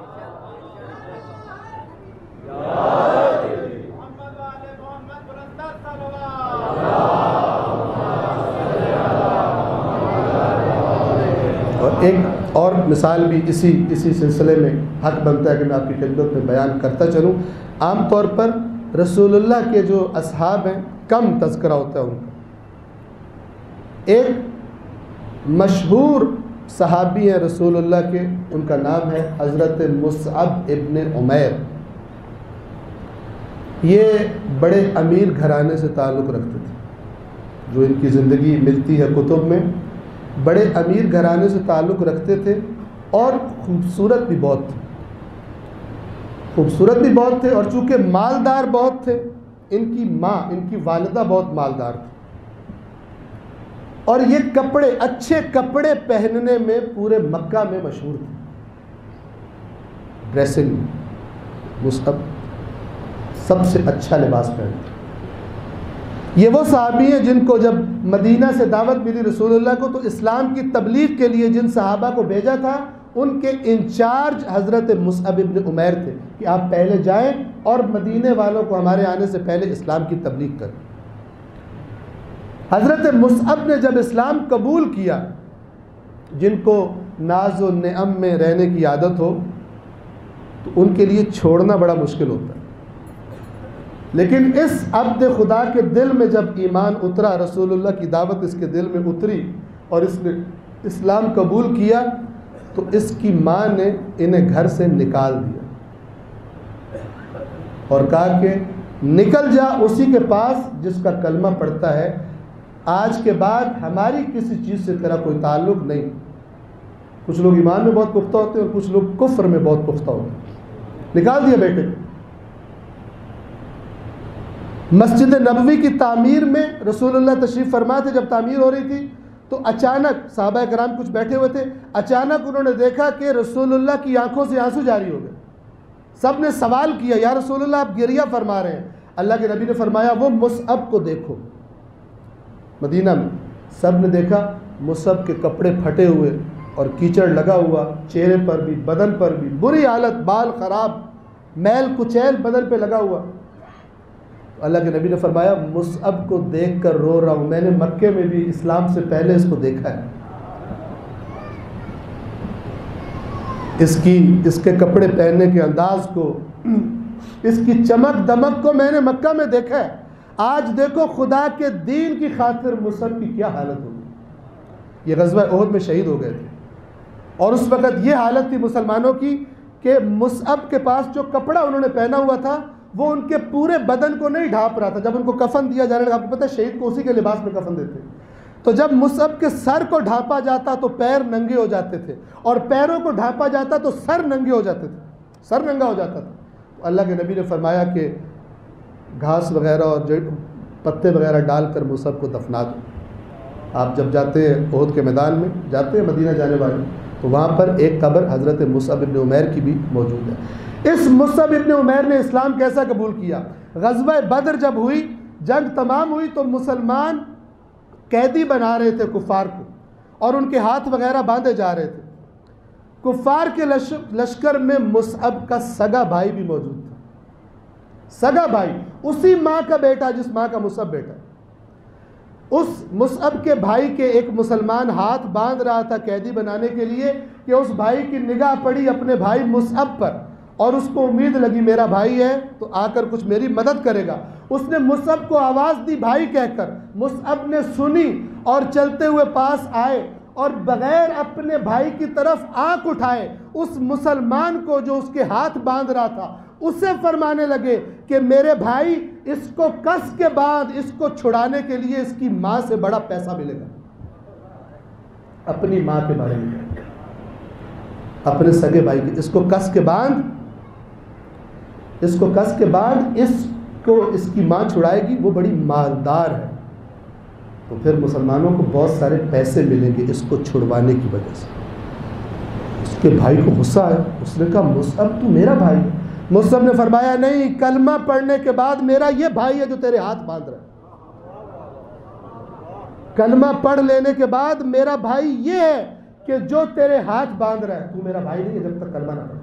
اور ایک اور مثال بھی اسی سلسلے میں حق بنتا ہے کہ میں آپ کی خدمت میں بیان کرتا چلوں. عام طور پر رسول اللہ کے جو اصحاب ہیں کم تذکرہ ہوتا ہے ان کا. ایک مشہور صحابی ہیں رسول اللہ کے، ان کا نام ہے حضرت مصعب ابن عمیر۔ یہ بڑے امیر گھرانے سے تعلق رکھتے تھے، جو ان کی زندگی ملتی ہے کتب میں، بڑے امیر گھرانے سے تعلق رکھتے تھے اور خوبصورت بھی بہت تھے، اور چونکہ مالدار بہت تھے، ان کی ماں، ان کی والدہ بہت مالدار تھی، اور یہ اچھے کپڑے پہننے میں پورے مکہ میں مشہور تھے، ڈریسنگ میں مصعب سب سے اچھا لباس پہنتے۔ یہ وہ صحابی ہیں جن کو جب مدینہ سے دعوت ملی رسول اللہ کو، تو اسلام کی تبلیغ کے لیے جن صحابہ کو بھیجا تھا، ان کے انچارج حضرت مصعب ابن عمیر تھے کہ آپ پہلے جائیں اور مدینے والوں کو ہمارے آنے سے پہلے اسلام کی تبلیغ کریں۔ حضرت مصعب نے جب اسلام قبول کیا، جن کو ناز و نعم میں رہنے کی عادت ہو تو ان کے لیے چھوڑنا بڑا مشکل ہوتا ہے، لیکن اس عبد خدا کے دل میں جب ایمان اترا، رسول اللہ کی دعوت اس کے دل میں اتری اور اس نے اسلام قبول کیا، تو اس کی ماں نے انہیں گھر سے نکال دیا اور کہا کہ نکل جا اسی کے پاس جس کا کلمہ پڑھتا ہے، آج کے بعد ہماری کسی چیز سے تیرا کوئی تعلق نہیں۔ کچھ لوگ ایمان میں بہت پختہ ہوتے ہیں اور کچھ لوگ کفر میں بہت پختہ ہوتے ہیں۔ نکال دیا بیٹے۔ مسجد نبوی کی تعمیر میں رسول اللہ تشریف فرما تھے، جب تعمیر ہو رہی تھی تو اچانک صحابہ کرام کچھ بیٹھے ہوئے تھے، اچانک انہوں نے دیکھا کہ رسول اللہ کی آنکھوں سے آنسو جاری ہو گئے۔ سب نے سوال کیا، یا رسول اللہ آپ گریہ فرما رہے ہیں؟ اللہ کے نبی نے فرمایا وہ مصعب کو دیکھو۔ مدینہ میں سب نے دیکھا مصعب کے کپڑے پھٹے ہوئے اور کیچڑ لگا ہوا، چہرے پر بھی بدن پر بھی بری حالت، بال خراب، میل کچیل بدن پہ لگا ہوا۔ اللہ کے نبی نے فرمایا مصعب کو دیکھ کر رو رہا ہوں، میں نے مکے میں بھی اسلام سے پہلے اس کو دیکھا ہے، اس کے کپڑے پہننے کے انداز کو، اس کی چمک دمک کو میں نے مکہ میں دیکھا ہے۔ آج دیکھو خدا کے دین کی خاطر مصعب کی کیا حالت ہوگی۔ یہ غزوہ احد میں شہید ہو گئے تھے، اور اس وقت یہ حالت تھی مسلمانوں کی کہ مصعب کے پاس جو کپڑا انہوں نے پہنا ہوا تھا وہ ان کے پورے بدن کو نہیں ڈھانپ رہا تھا۔ جب ان کو کفن دیا جانے لگا، آپ کو پتہ ہے شہید کو اسی کے لباس میں کفن دیتے، تو جب مصعب کے سر کو ڈھانپا جاتا تو پیر ننگے ہو جاتے تھے، اور پیروں کو ڈھانپا جاتا تو سر ننگے ہو جاتے تھے، سر ننگا ہو جاتا تھا۔ تو اللہ کے نبی نے فرمایا کہ گھاس وغیرہ اور پتے وغیرہ ڈال کر مصعب کو دفنا دو۔ آپ جب جاتے ہیں احد کے میدان میں، جاتے ہیں مدینہ جانے والے، تو وہاں پر ایک قبر حضرت مصعب ابن عمیر کی بھی موجود ہے۔ اس مصعب ابن عمیر نے اسلام کیسا قبول کیا؟ غزوہ بدر جب ہوئی، جنگ تمام ہوئی، تو مسلمان قیدی بنا رہے تھے کفار کو، اور ان کے ہاتھ وغیرہ باندھے جا رہے تھے۔ کفار کے لشکر میں مصعب کا سگا بھائی بھی موجود تھا، سگا بھائی، اسی ماں کا بیٹا جس ماں کا مصعب بیٹا۔ اس مصعب کے بھائی کے ایک مسلمان ہاتھ باندھ رہا تھا قیدی بنانے کے لیے کہ اس بھائی کی نگاہ پڑی اپنے بھائی مصعب پر، اور اس کو امید لگی میرا بھائی ہے تو آ کر کچھ میری مدد کرے گا۔ اس نے مصعب کو آواز دی بھائی کہہ کر، مصعب نے سنی اور چلتے ہوئے پاس آئے، اور بغیر اپنے بھائی کی طرف آنکھ اٹھائے اس مسلمان کو جو اس کے ہاتھ باندھ رہا تھا اسے فرمانے لگے کہ میرے بھائی، اس کو کس کے بعد اس کو چھڑانے کے لیے اس کی ماں سے بڑا پیسہ ملے گا۔ اپنی ماں کے بارے میں، اپنے سگے بھائی کی، اس کو کس کے بعد اس کی ماں چھڑائے گی، وہ بڑی مالدار ہے، تو پھر مسلمانوں کو بہت سارے پیسے ملیں گے اس کو چھڑوانے کی وجہ سے۔ اس کے بھائی کو غصہ ہے، اس نے کہا مصعب تو میرا بھائی ہے۔ مصعب نے فرمایا نہیں، کلمہ پڑھنے کے بعد میرا یہ بھائی ہے جو تیرے ہاتھ باندھ رہا ہے، کلمہ پڑھ لینے کے بعد میرا بھائی یہ ہے کہ جو تیرے ہاتھ باندھ رہا ہے، تو میرا بھائی نہیں ہے جب تک کلمہ نہ پڑھے۔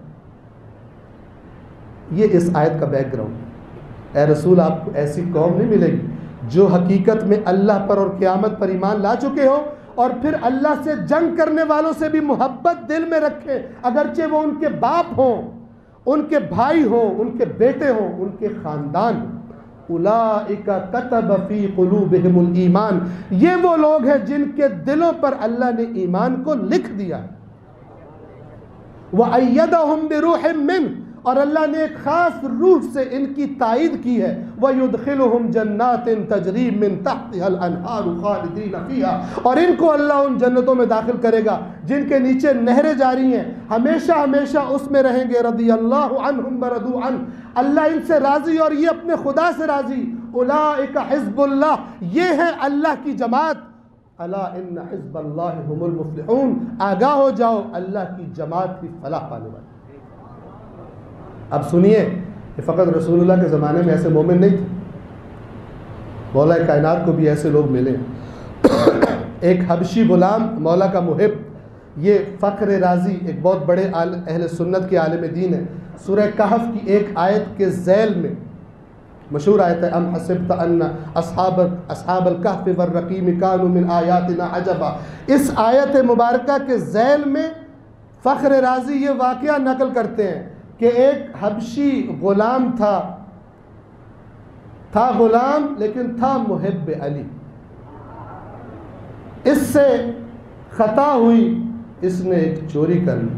یہ اس آیت کا بیک گراؤنڈ۔ اے رسول، آپ کو ایسی قوم نہیں ملے گی جو حقیقت میں اللہ پر اور قیامت پر ایمان لا چکے ہو، اور پھر اللہ سے جنگ کرنے والوں سے بھی محبت دل میں رکھے، اگرچہ وہ ان کے باپ ہوں، ان کے بھائی ہوں، ان کے بیٹے ہوں، ان کے خاندان ہوں۔ اولئک کتب فی قلوبہم الایمان، یہ وہ لوگ ہیں جن کے دلوں پر اللہ نے ایمان کو لکھ دیا۔ وَأَيَّدَهُمْ بِرُوحٍ مِّنْهُ، اور اللہ نے ایک خاص روح سے ان کی تائید کی ہے۔ وَيُدْخِلُهُمْ جَنَّاتٍ تَجْرِي مِن تَحْتِهَا الْأَنْهَارُ خَالِدِينَ فِيهَا، اور ان کو اللہ ان جنتوں میں داخل کرے گا جن کے نیچے نہریں جاری ہیں، ہمیشہ ہمیشہ اس میں رہیں گے۔ رضی اللہ عنہم ورضوا عنہ، اللہ ان سے راضی اور یہ اپنے خدا سے راضی۔ اولئک حزب اللہ، یہ ہے اللہ کی جماعت۔ الا ان حزب اللہ هم المفلحون، آگاہ ہو جاؤ اللہ کی جماعت ہی فلاح پانے والی۔ اب سنیے کہ فقط رسول اللہ کے زمانے میں ایسے مومن نہیں تھے، مولا کائنات کو بھی ایسے لوگ ملے۔ ایک حبشی غلام مولا کا محب، یہ فخر رازی ایک بہت بڑے اہل سنت کے عالم دین ہے، سورہ کہف کی ایک آیت کے ذیل میں مشہور آیت ہے، ام حسبت ان اصحاب الکہف والرقیم کانوا من آیاتنا عجبا، اس آیت مبارکہ کے ذیل میں فخر رازی یہ واقعہ نقل کرتے ہیں کہ ایک حبشی غلام تھا غلام لیکن تھا محب علی، اس سے خطا ہوئی، اس نے ایک چوری کر لی،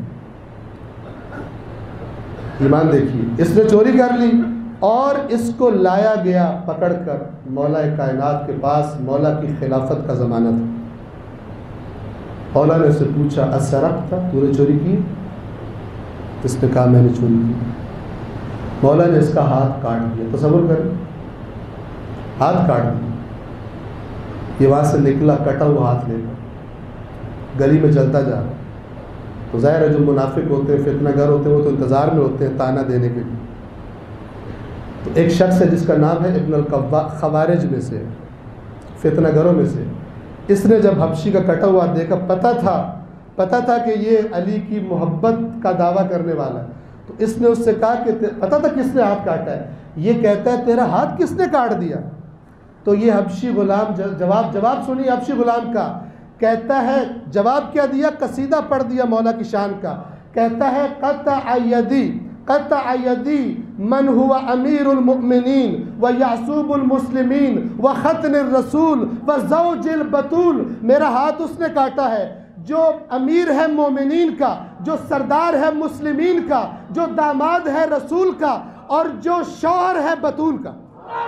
ایمان دیکھیے، اس نے چوری کر لی اور اس کو لایا گیا پکڑ کر مولا کائنات کے پاس، مولا کی خلافت کا زمانہ تھا۔ مولا نے اسے پوچھا اسرقت، تو نے چوری کی؟ اس نے کہا میں نے چوری کی۔ مولا نے اس کا ہاتھ کاٹ دیا، تصور کریں، ہاتھ کاٹ دیا، یہ وہاں سے نکلا کٹا ہوا ہاتھ لے کر گلی میں چلتا جا رہا۔ تو ظاہر ہے جو منافق ہوتے ہیں، فتنہ گر ہوتے ہیں، وہ تو انتظار میں ہوتے ہیں تانا دینے کے لیے۔ تو ایک شخص ہے جس کا نام ہے ابن الخوارج میں سے، فتنہ گروں میں سے، اس نے جب حبشی کا کٹا ہوا دیکھا، پتہ تھا کہ یہ علی کی محبت کا دعویٰ کرنے والا ہے، تو اس نے اس سے کہا کہ پتہ تھا کس نے ہاتھ کاٹا ہے؟ یہ کہتا ہے تیرا ہاتھ کس نے کاٹ دیا؟ تو یہ حبشی غلام جواب سنی حبشی غلام کا، کہتا ہے جواب کیا دیا؟ قصیدہ پڑھ دیا مولا کی شان کا، کہتا ہے قطع یدی من هو امیر المؤمنین ویعصوب المسلمین وختن الرسول وزوج البتول، میرا ہاتھ اس نے کاٹا ہے جو امیر ہے مومنین کا، جو سردار ہے مسلمین کا، جو داماد ہے رسول کا، اور جو شوہر ہے بتول کا۔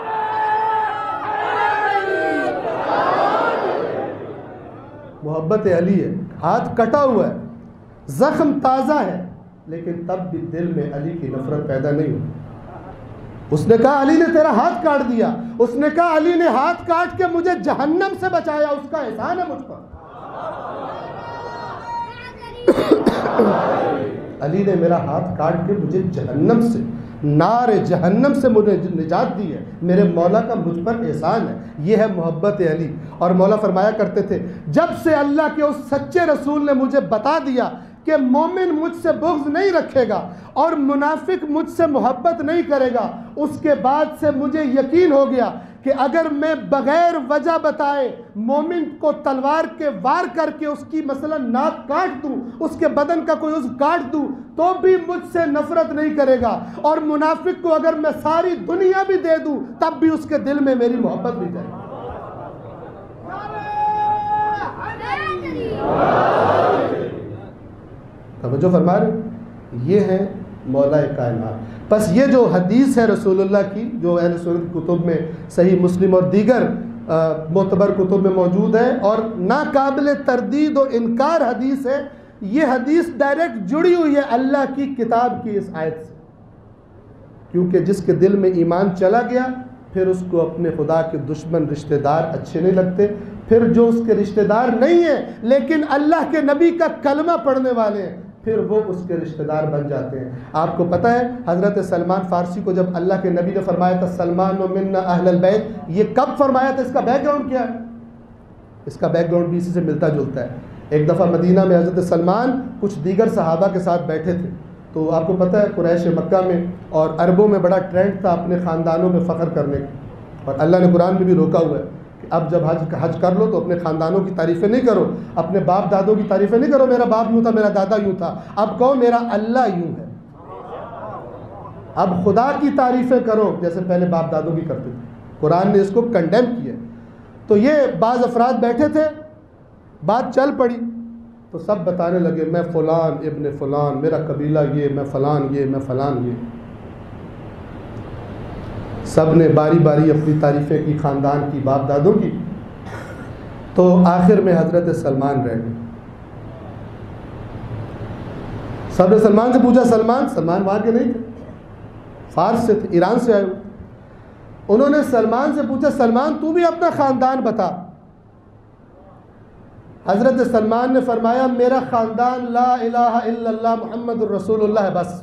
محبت علی ہے، ہاتھ کٹا ہوا ہے، زخم تازہ ہے، لیکن تب بھی دل میں علی کی نفرت پیدا نہیں ہوئی۔ اس نے کہا علی نے تیرا ہاتھ کاٹ دیا، اس نے کہا علی نے ہاتھ کاٹ کے مجھے جہنم سے بچایا، اس کا احسان ہے مجھ پر۔ علی نے میرا ہاتھ کاٹ کے مجھے جہنم سے، نار جہنم سے مجھے نجات دی ہے، میرے مولا کا مجھ پر احسان ہے۔ یہ ہے محبت علی۔ اور مولا فرمایا کرتے تھے جب سے اللہ کے اس سچے رسول نے مجھے بتا دیا کہ مومن مجھ سے بغض نہیں رکھے گا اور منافق مجھ سے محبت نہیں کرے گا، اس کے بعد سے مجھے یقین ہو گیا کہ اگر میں بغیر وجہ بتائے مومن کو تلوار کے وار کر کے اس کی مثلا ناک کاٹ دوں، اس کے بدن کا کوئی عضو کاٹ دوں، تو بھی مجھ سے نفرت نہیں کرے گا، اور منافق کو اگر میں ساری دنیا بھی دے دوں تب بھی اس کے دل میں میری محبت بھی جائے گی۔ توجہ فرما رہے، یہ ہے مولا کائنات۔ بس یہ جو حدیث ہے رسول اللہ کی، جو اہل سنت کتب میں صحیح مسلم اور دیگر معتبر کتب میں موجود ہے اور ناقابل تردید و انکار حدیث ہے، یہ حدیث ڈائریکٹ جڑی ہوئی ہے اللہ کی کتاب کی اس آیت سے، کیونکہ جس کے دل میں ایمان چلا گیا پھر اس کو اپنے خدا کے دشمن رشتہ دار اچھے نہیں لگتے، پھر جو اس کے رشتہ دار نہیں ہیں لیکن اللہ کے نبی کا کلمہ پڑھنے والے ہیں پھر وہ اس کے رشتہ دار بن جاتے ہیں۔ آپ کو پتہ ہے حضرت سلمان فارسی کو جب اللہ کے نبی نے فرمایا تھا سلمان و منا اہل البیت، یہ کب فرمایا تھا؟ اس کا بیک گراؤنڈ کیا ہے؟ اس کا بیک گراؤنڈ بھی اسی سے ملتا جلتا ہے۔ ایک دفعہ مدینہ میں حضرت سلمان کچھ دیگر صحابہ کے ساتھ بیٹھے تھے، تو آپ کو پتہ ہے قریش مکہ میں اور عربوں میں بڑا ٹرینڈ تھا اپنے خاندانوں میں فخر کرنے کا، اور اللہ نے قرآن میں بھی روکا ہوا ہے کہ اب جب حج کر لو تو اپنے خاندانوں کی تعریفیں نہیں کرو، اپنے باپ دادوں کی تعریفیں نہیں کرو، میرا باپ یوں تھا، میرا دادا یوں تھا، اب کہو میرا اللہ یوں ہے، اب خدا کی تعریفیں کرو جیسے پہلے باپ دادوں کی کرتے تھے۔ قرآن نے اس کو کنڈیم کیا. تو یہ بعض افراد بیٹھے تھے, بات چل پڑی تو سب بتانے لگے میں فلان ابن فلان, میرا قبیلہ یہ, میں فلان یہ, میں فلان یہ. سب نے باری باری اپنی تعریفیں کی, خاندان کی, باپ دادوں کی. تو آخر میں حضرت سلمان رہ گئے. سب نے سلمان سے پوچھا, سلمان وہاں کے نہیں تھے, فارس سے تھے, ایران سے آئے ہوئے. انہوں نے سلمان سے پوچھا سلمان تو بھی اپنا خاندان بتا. حضرت سلمان نے فرمایا میرا خاندان لا الہ الا اللہ محمد الرسول اللہ ہے بس.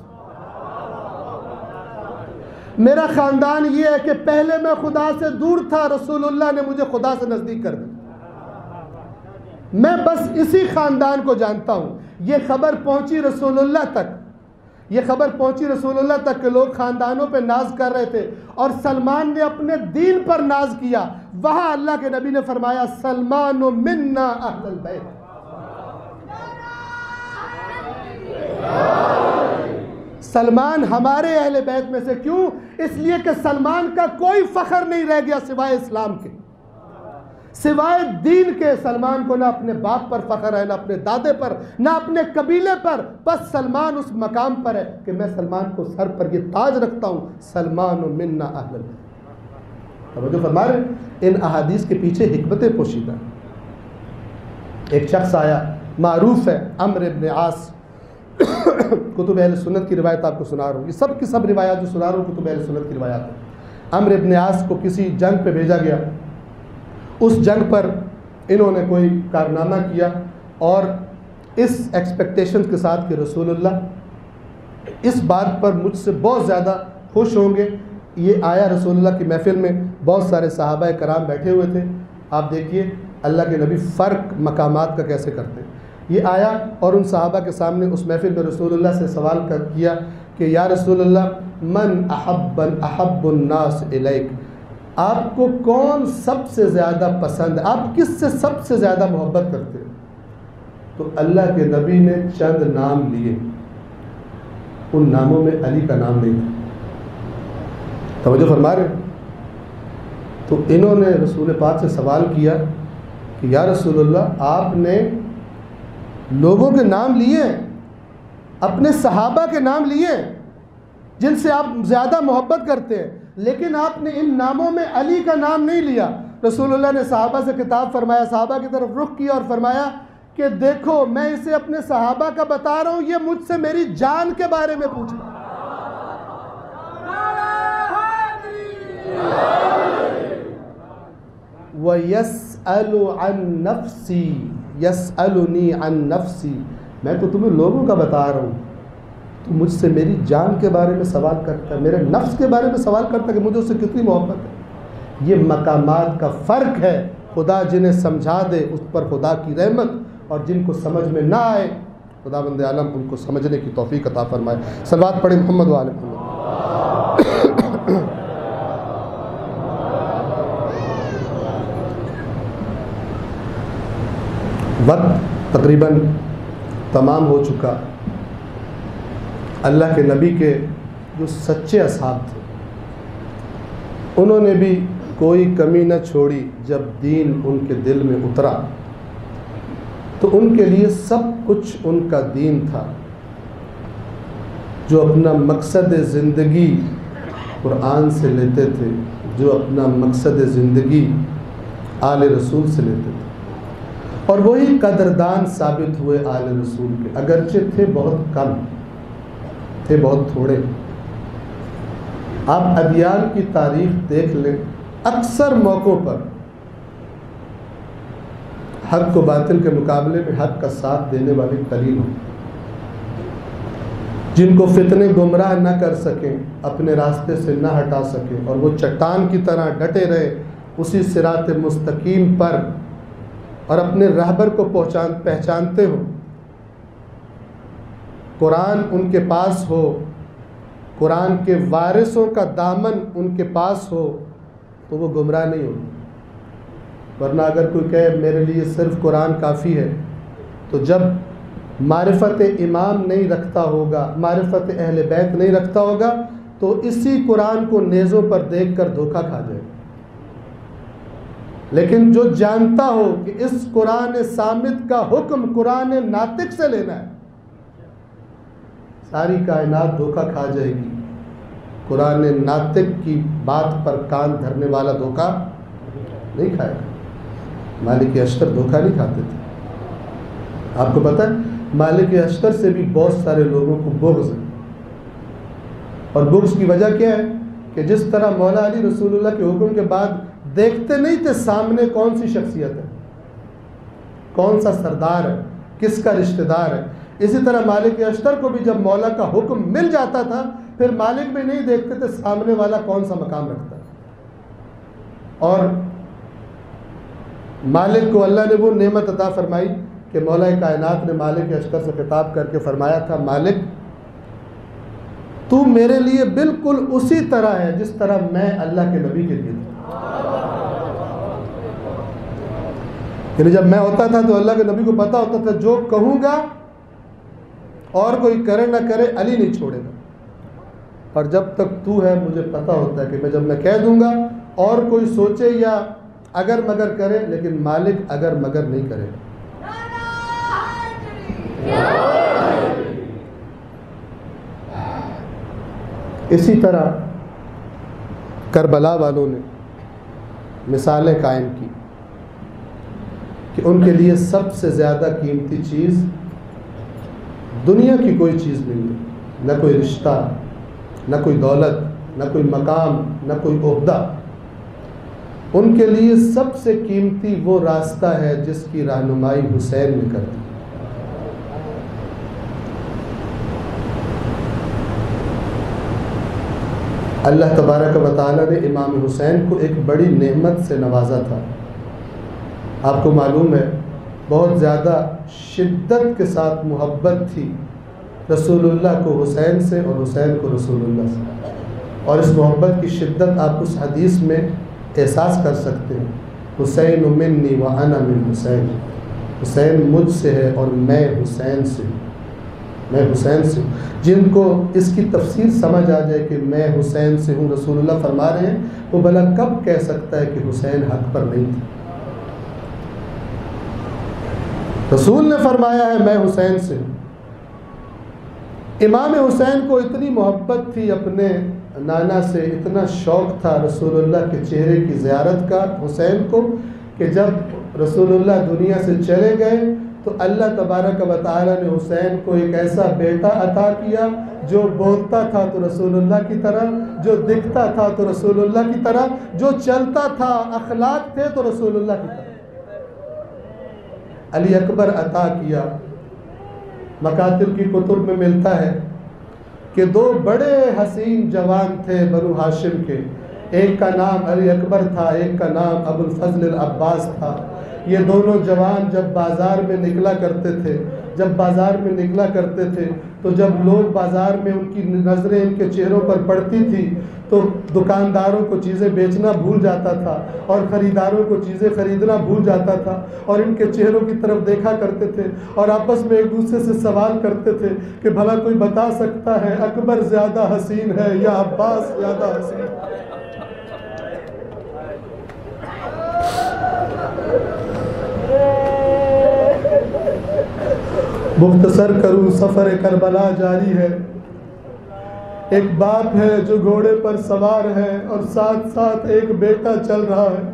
میرا خاندان یہ ہے کہ پہلے میں خدا سے دور تھا, رسول اللہ نے مجھے خدا سے نزدیک کر دیا. میں بس اسی خاندان کو جانتا ہوں. یہ خبر پہنچی رسول اللہ تک, یہ خبر پہنچی رسول اللہ تک کہ لوگ خاندانوں پہ ناز کر رہے تھے, اور سلمان نے اپنے دین پر ناز کیا. وہاں اللہ کے نبی نے فرمایا سلمان منا اہل البیت. سلمان ہمارے اہل بیت میں سے. کیوں؟ اس لیے کہ سلمان کا کوئی فخر نہیں رہ گیا سوائے اسلام کے, سوائے دین کے. سلمان کو نہ اپنے باپ پر فخر ہے, نہ اپنے دادے پر, نہ اپنے قبیلے پر. بس سلمان اس مقام پر ہے کہ میں سلمان کو سر پر یہ تاج رکھتا ہوں, سلمان منا اہل البیت. توجہ فرما رہے ہیں, ان احادیث کے پیچھے حکمتیں پوشیدہ. ایک شخص آیا, معروف ہے, عمرو ابن عاص. کتب اہل سنت کی روایت آپ کو سنا رہا ہوں, یہ سب کی سب روایات جو سنا رہا ہوں کتب اہل سنت کی روایات ہیں. عمرو ابن عاص کو کسی جنگ پہ بھیجا گیا. اس جنگ پر انہوں نے کوئی کارنامہ کیا, اور اس ایکسپیکٹیشن کے ساتھ کہ رسول اللہ اس بات پر مجھ سے بہت زیادہ خوش ہوں گے. یہ آیا رسول اللہ کی محفل میں, بہت سارے صحابہ کرام بیٹھے ہوئے تھے. آپ دیکھیے اللہ کے نبی فرق مقامات کا کیسے کرتے ہیں. یہ آیا اور ان صحابہ کے سامنے اس محفل میں رسول اللہ سے سوال کیا کہ یا رسول اللہ من احب الناس الیک, آپ کو کون سب سے زیادہ پسند ہے, آپ کس سے سب سے زیادہ محبت کرتے ہیں؟ تو اللہ کے نبی نے چند نام لیے, ان ناموں میں علی کا نام نہیں تھا. توجہ فرما رہے ہیں. تو انہوں نے رسول پاک سے سوال کیا کہ یا رسول اللہ آپ نے لوگوں کے نام لیے, اپنے صحابہ کے نام لیے جن سے آپ زیادہ محبت کرتے ہیں, لیکن آپ نے ان ناموں میں علی کا نام نہیں لیا. رسول اللہ نے صحابہ سے خطاب فرمایا, صحابہ کی طرف رخ کیا اور فرمایا کہ دیکھو میں اسے اپنے صحابہ کا بتا رہا ہوں, یہ مجھ سے میری جان کے بارے میں پوچھ رہا ہے. وَيَسْأَلُ عَن نَفْسِي يَسْأَلُنِي عَن نَفْسِي, میں تو تمہیں لوگوں کا بتا رہا ہوں, تو مجھ سے میری جان کے بارے میں سوال کرتا ہے, میرے نفس کے بارے میں سوال کرتا ہے کہ مجھے اس سے کتنی محبت ہے. یہ مقامات کا فرق ہے. خدا جنہیں سمجھا دے اس پر خدا کی رحمت, اور جن کو سمجھ میں نہ آئے خدا بند عالم ان کو سمجھنے کی توفیق عطا فرمائے. صلوات پڑھیں محمد و آل محمد. وقت تقریباً تمام ہو چکا. اللہ کے نبی کے جو سچے اصحاب تھے انہوں نے بھی کوئی کمی نہ چھوڑی. جب دین ان کے دل میں اترا تو ان کے لیے سب کچھ ان کا دین تھا. جو اپنا مقصد زندگی قرآن سے لیتے تھے, جو اپنا مقصد زندگی آل رسول سے لیتے تھے, اور وہی قدردان ثابت ہوئے آل رسول کے, اگرچہ تھے بہت کم, تھے بہت تھوڑے. آپ ادیان کی تاریخ دیکھ لیں, اکثر موقعوں پر حق و باطل کے مقابلے میں حق کا ساتھ دینے والے قلیل ہوں. جن کو فتنے گمراہ نہ کر سکیں, اپنے راستے سے نہ ہٹا سکیں, اور وہ چٹان کی طرح ڈٹے رہے اسی صراط مستقیم پر, اور اپنے رہبر کو پہچانتے ہو. قرآن ان کے پاس ہو, قرآن کے وارثوں کا دامن ان کے پاس ہو, تو وہ گمراہ نہیں ہوگی. ورنہ اگر کوئی کہے میرے لیے صرف قرآن کافی ہے, تو جب معرفت امام نہیں رکھتا ہوگا, معرفت اہل بیت نہیں رکھتا ہوگا, تو اسی قرآن کو نیزوں پر دیکھ کر دھوکہ کھا جائے. لیکن جو جانتا ہو کہ اس قرآن صامت کا حکم قرآن ناطق سے لینا ہے، ساری کائنات دھوکہ کھا جائے گی، قرآن ناطق کی بات پر کان دھرنے والا دھوکہ نہیں کھائے گا۔ مالک اشتر دھوکہ نہیں کھاتے تھے۔ آپ کو پتہ ہے مالک اشتر سے بھی بہت سارے لوگوں کو بغض ہے، اور بغض کی وجہ کیا ہے کہ جس طرح مولا علی رسول اللہ کے حکم کے بعد دیکھتے نہیں تھے سامنے کون سی شخصیت ہے، کون سا سردار ہے، کس کا رشتہ دار ہے، اسی طرح مالک اشتر کو بھی جب مولا کا حکم مل جاتا تھا پھر مالک بھی نہیں دیکھتے تھے سامنے والا کون سا مقام رکھتا ہے۔ اور مالک کو اللہ نے وہ نعمت عطا فرمائی کہ مولا کائنات نے مالک اشتر سے خطاب کر کے فرمایا تھا، مالک تو میرے لیے بالکل اسی طرح ہے جس طرح میں اللہ کے نبی کے لیے تھا۔ یعنی جب میں ہوتا تھا تو اللہ کے نبی کو پتا ہوتا تھا جو کہوں گا اور کوئی کرے نہ کرے علی نہیں چھوڑے گا، اور جب تک تو ہے مجھے پتا ہوتا ہے کہ میں جب میں کہہ دوں گا اور کوئی سوچے یا اگر مگر کرے، لیکن مالک اگر مگر نہیں کرے گا۔ اسی طرح کربلا والوں نے مثالیں قائم کی کہ ان کے لیے سب سے زیادہ قیمتی چیز دنیا کی کوئی چیز نہیں ہے، نہ کوئی رشتہ، نہ کوئی دولت، نہ کوئی مقام، نہ کوئی عہدہ۔ ان کے لیے سب سے قیمتی وہ راستہ ہے جس کی رہنمائی حسین نے کر دی۔ اللہ تبارک و تعالیٰ نے امام حسین کو ایک بڑی نعمت سے نوازا تھا۔ آپ کو معلوم ہے بہت زیادہ شدت کے ساتھ محبت تھی رسول اللہ کو حسین سے اور حسین کو رسول اللہ سے، اور اس محبت کی شدت آپ اس حدیث میں احساس کر سکتے ہیں، حسین منی وانا من حسین، حسین مجھ سے ہے اور میں حسین سے ہوں، میں حسین سے ہوں۔ جن کو اس کی تفسیر سمجھ آ جائے کہ میں حسین سے ہوں، رسول اللہ فرما رہے ہیں، وہ بھلا کب کہہ سکتا ہے کہ حسین حق پر نہیں تھا؟ رسول نے فرمایا ہے میں حسین سے ہوں۔ امام حسین کو اتنی محبت تھی اپنے نانا سے، اتنا شوق تھا رسول اللہ کے چہرے کی زیارت کا حسین کو، کہ جب رسول اللہ دنیا سے چلے گئے تو اللہ تبارک و تعالیٰ نے حسین کو ایک ایسا بیٹا عطا کیا جو بولتا تھا تو رسول اللہ کی طرح، جو دکھتا تھا تو رسول اللہ کی طرح، جو چلتا تھا اخلاق تھے تو رسول اللہ کی طرح۔ علی اکبر عطا کیا۔ مکاتب کی کتب میں ملتا ہے کہ دو بڑے حسین جوان تھے بنو ہاشم کے، ایک کا نام علی اکبر تھا، ایک کا نام ابو الفضل العباس تھا۔ یہ دونوں جوان جب بازار میں نکلا کرتے تھے، تو جب لوگ بازار میں ان کی نظریں ان کے چہروں پر پڑتی تھی تو دکانداروں کو چیزیں بیچنا بھول جاتا تھا اور خریداروں کو چیزیں خریدنا بھول جاتا تھا، اور ان کے چہروں کی طرف دیکھا کرتے تھے اور آپس میں ایک دوسرے سے سوال کرتے تھے کہ بھلا کوئی بتا سکتا ہے اکبر زیادہ حسین ہے یا عباس زیادہ حسین ہے؟ مختصر کروں، سفر کربلا جاری ہے۔ ایک باپ ہے جو گھوڑے پر سوار ہے اور ساتھ ساتھ ایک بیٹا چل رہا ہے۔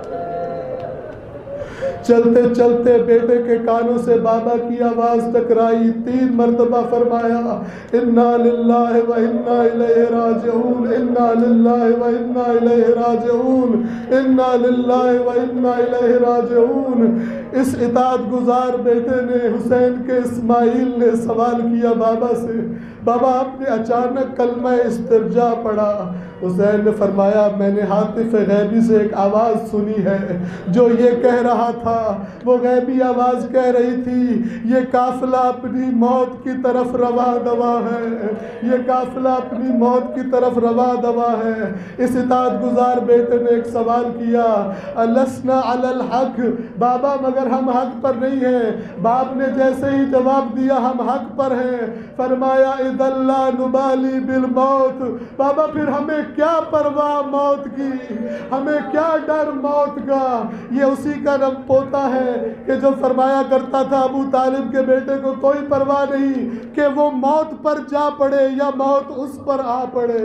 چلتے چلتے بیٹے کے کانوں سے بابا کی آواز ٹکرائی، 3 مرتبہ فرمایا انا للہ و انا الیہ راجعون، انا للہ و انا الیہ راجعون، انا للہ و انا الیہ راجعون۔ اس اطاعت گزار بیٹے نے، حسین کے اسماعیل نے سوال کیا بابا سے، بابا آپ نے اچانک کلمہ استرجاع پڑھا۔ حسین نے فرمایا میں نے ہاتف غیبی سے ایک آواز سنی ہے جو یہ کہہ رہا تھا، وہ غیبی آواز کہہ رہی تھی یہ قافلہ اپنی موت کی طرف روا دوا ہے، یہ قافلہ اپنی موت کی طرف روا دوا ہے۔ اس اطاعت گزار بیٹے نے ایک سوال کیا، السنا علی الحق، بابا مگر ہم حق پر نہیں ہیں؟ باپ نے جیسے ہی جواب دیا ہم حق پر ہیں، فرمایا اذا لا نبالی بالموت، بابا پھر ہمیں کیا پرواہ موت کی، ہمیں کیا ڈر موت کا۔ یہ اسی کا نام پوتا ہے کہ جو فرمایا کرتا تھا ابو طالب کے بیٹے کو کوئی پرواہ نہیں کہ وہ موت پر جا پڑے یا موت اس پر آ پڑے۔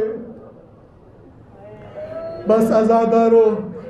بس عزادارو،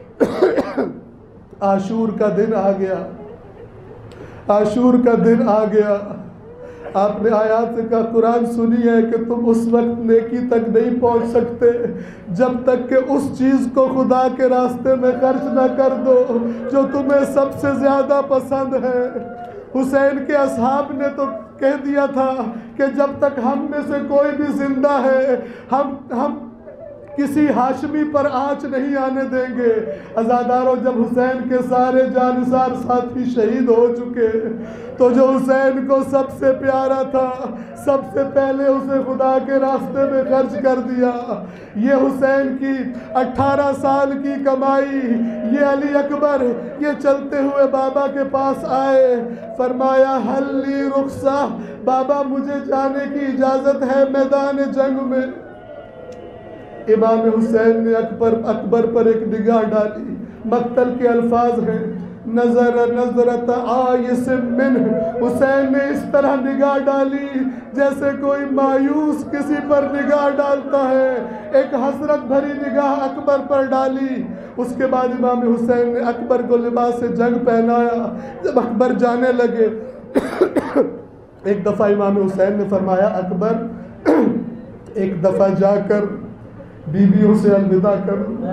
عاشور کا دن آ گیا، عاشور کا دن آ گیا۔ آپ نے آیات کا قرآن سنی ہے کہ تم اس وقت نیکی تک نہیں پہنچ سکتے جب تک کہ اس چیز کو خدا کے راستے میں خرچ نہ کر دو جو تمہیں سب سے زیادہ پسند ہے۔ حسین کے اصحاب نے تو کہہ دیا تھا کہ جب تک ہم میں سے کوئی بھی زندہ ہے ہم کسی ہاشمی پر آنچ نہیں آنے دیں گے۔ عزاداروں، جب حسین کے سارے جانثار ساتھی شہید ہو چکے تو جو حسین کو سب سے پیارا تھا سب سے پہلے اسے خدا کے راستے میں خرچ کر دیا۔ یہ حسین کی 18 سال کی کمائی، یہ علی اکبر یہ چلتے ہوئے بابا کے پاس آئے، فرمایا حل لی رخصہ، بابا مجھے جانے کی اجازت ہے میدان جنگ میں۔ امام حسین نے اکبر پر ایک نگاہ ڈالی، مقتل کے الفاظ ہیں نظر نظرت آئس من۔ حسین نے اس طرح نگاہ ڈالی جیسے کوئی مایوس کسی پر نگاہ ڈالتا ہے، ایک حسرت بھری نگاہ اکبر پر ڈالی۔ اس کے بعد امام حسین نے اکبر کو لباس جنگ پہنایا۔ جب اکبر جانے لگے ایک دفعہ امام حسین نے فرمایا اکبر ایک دفعہ جا کر بیویوں سے الوداع کرو۔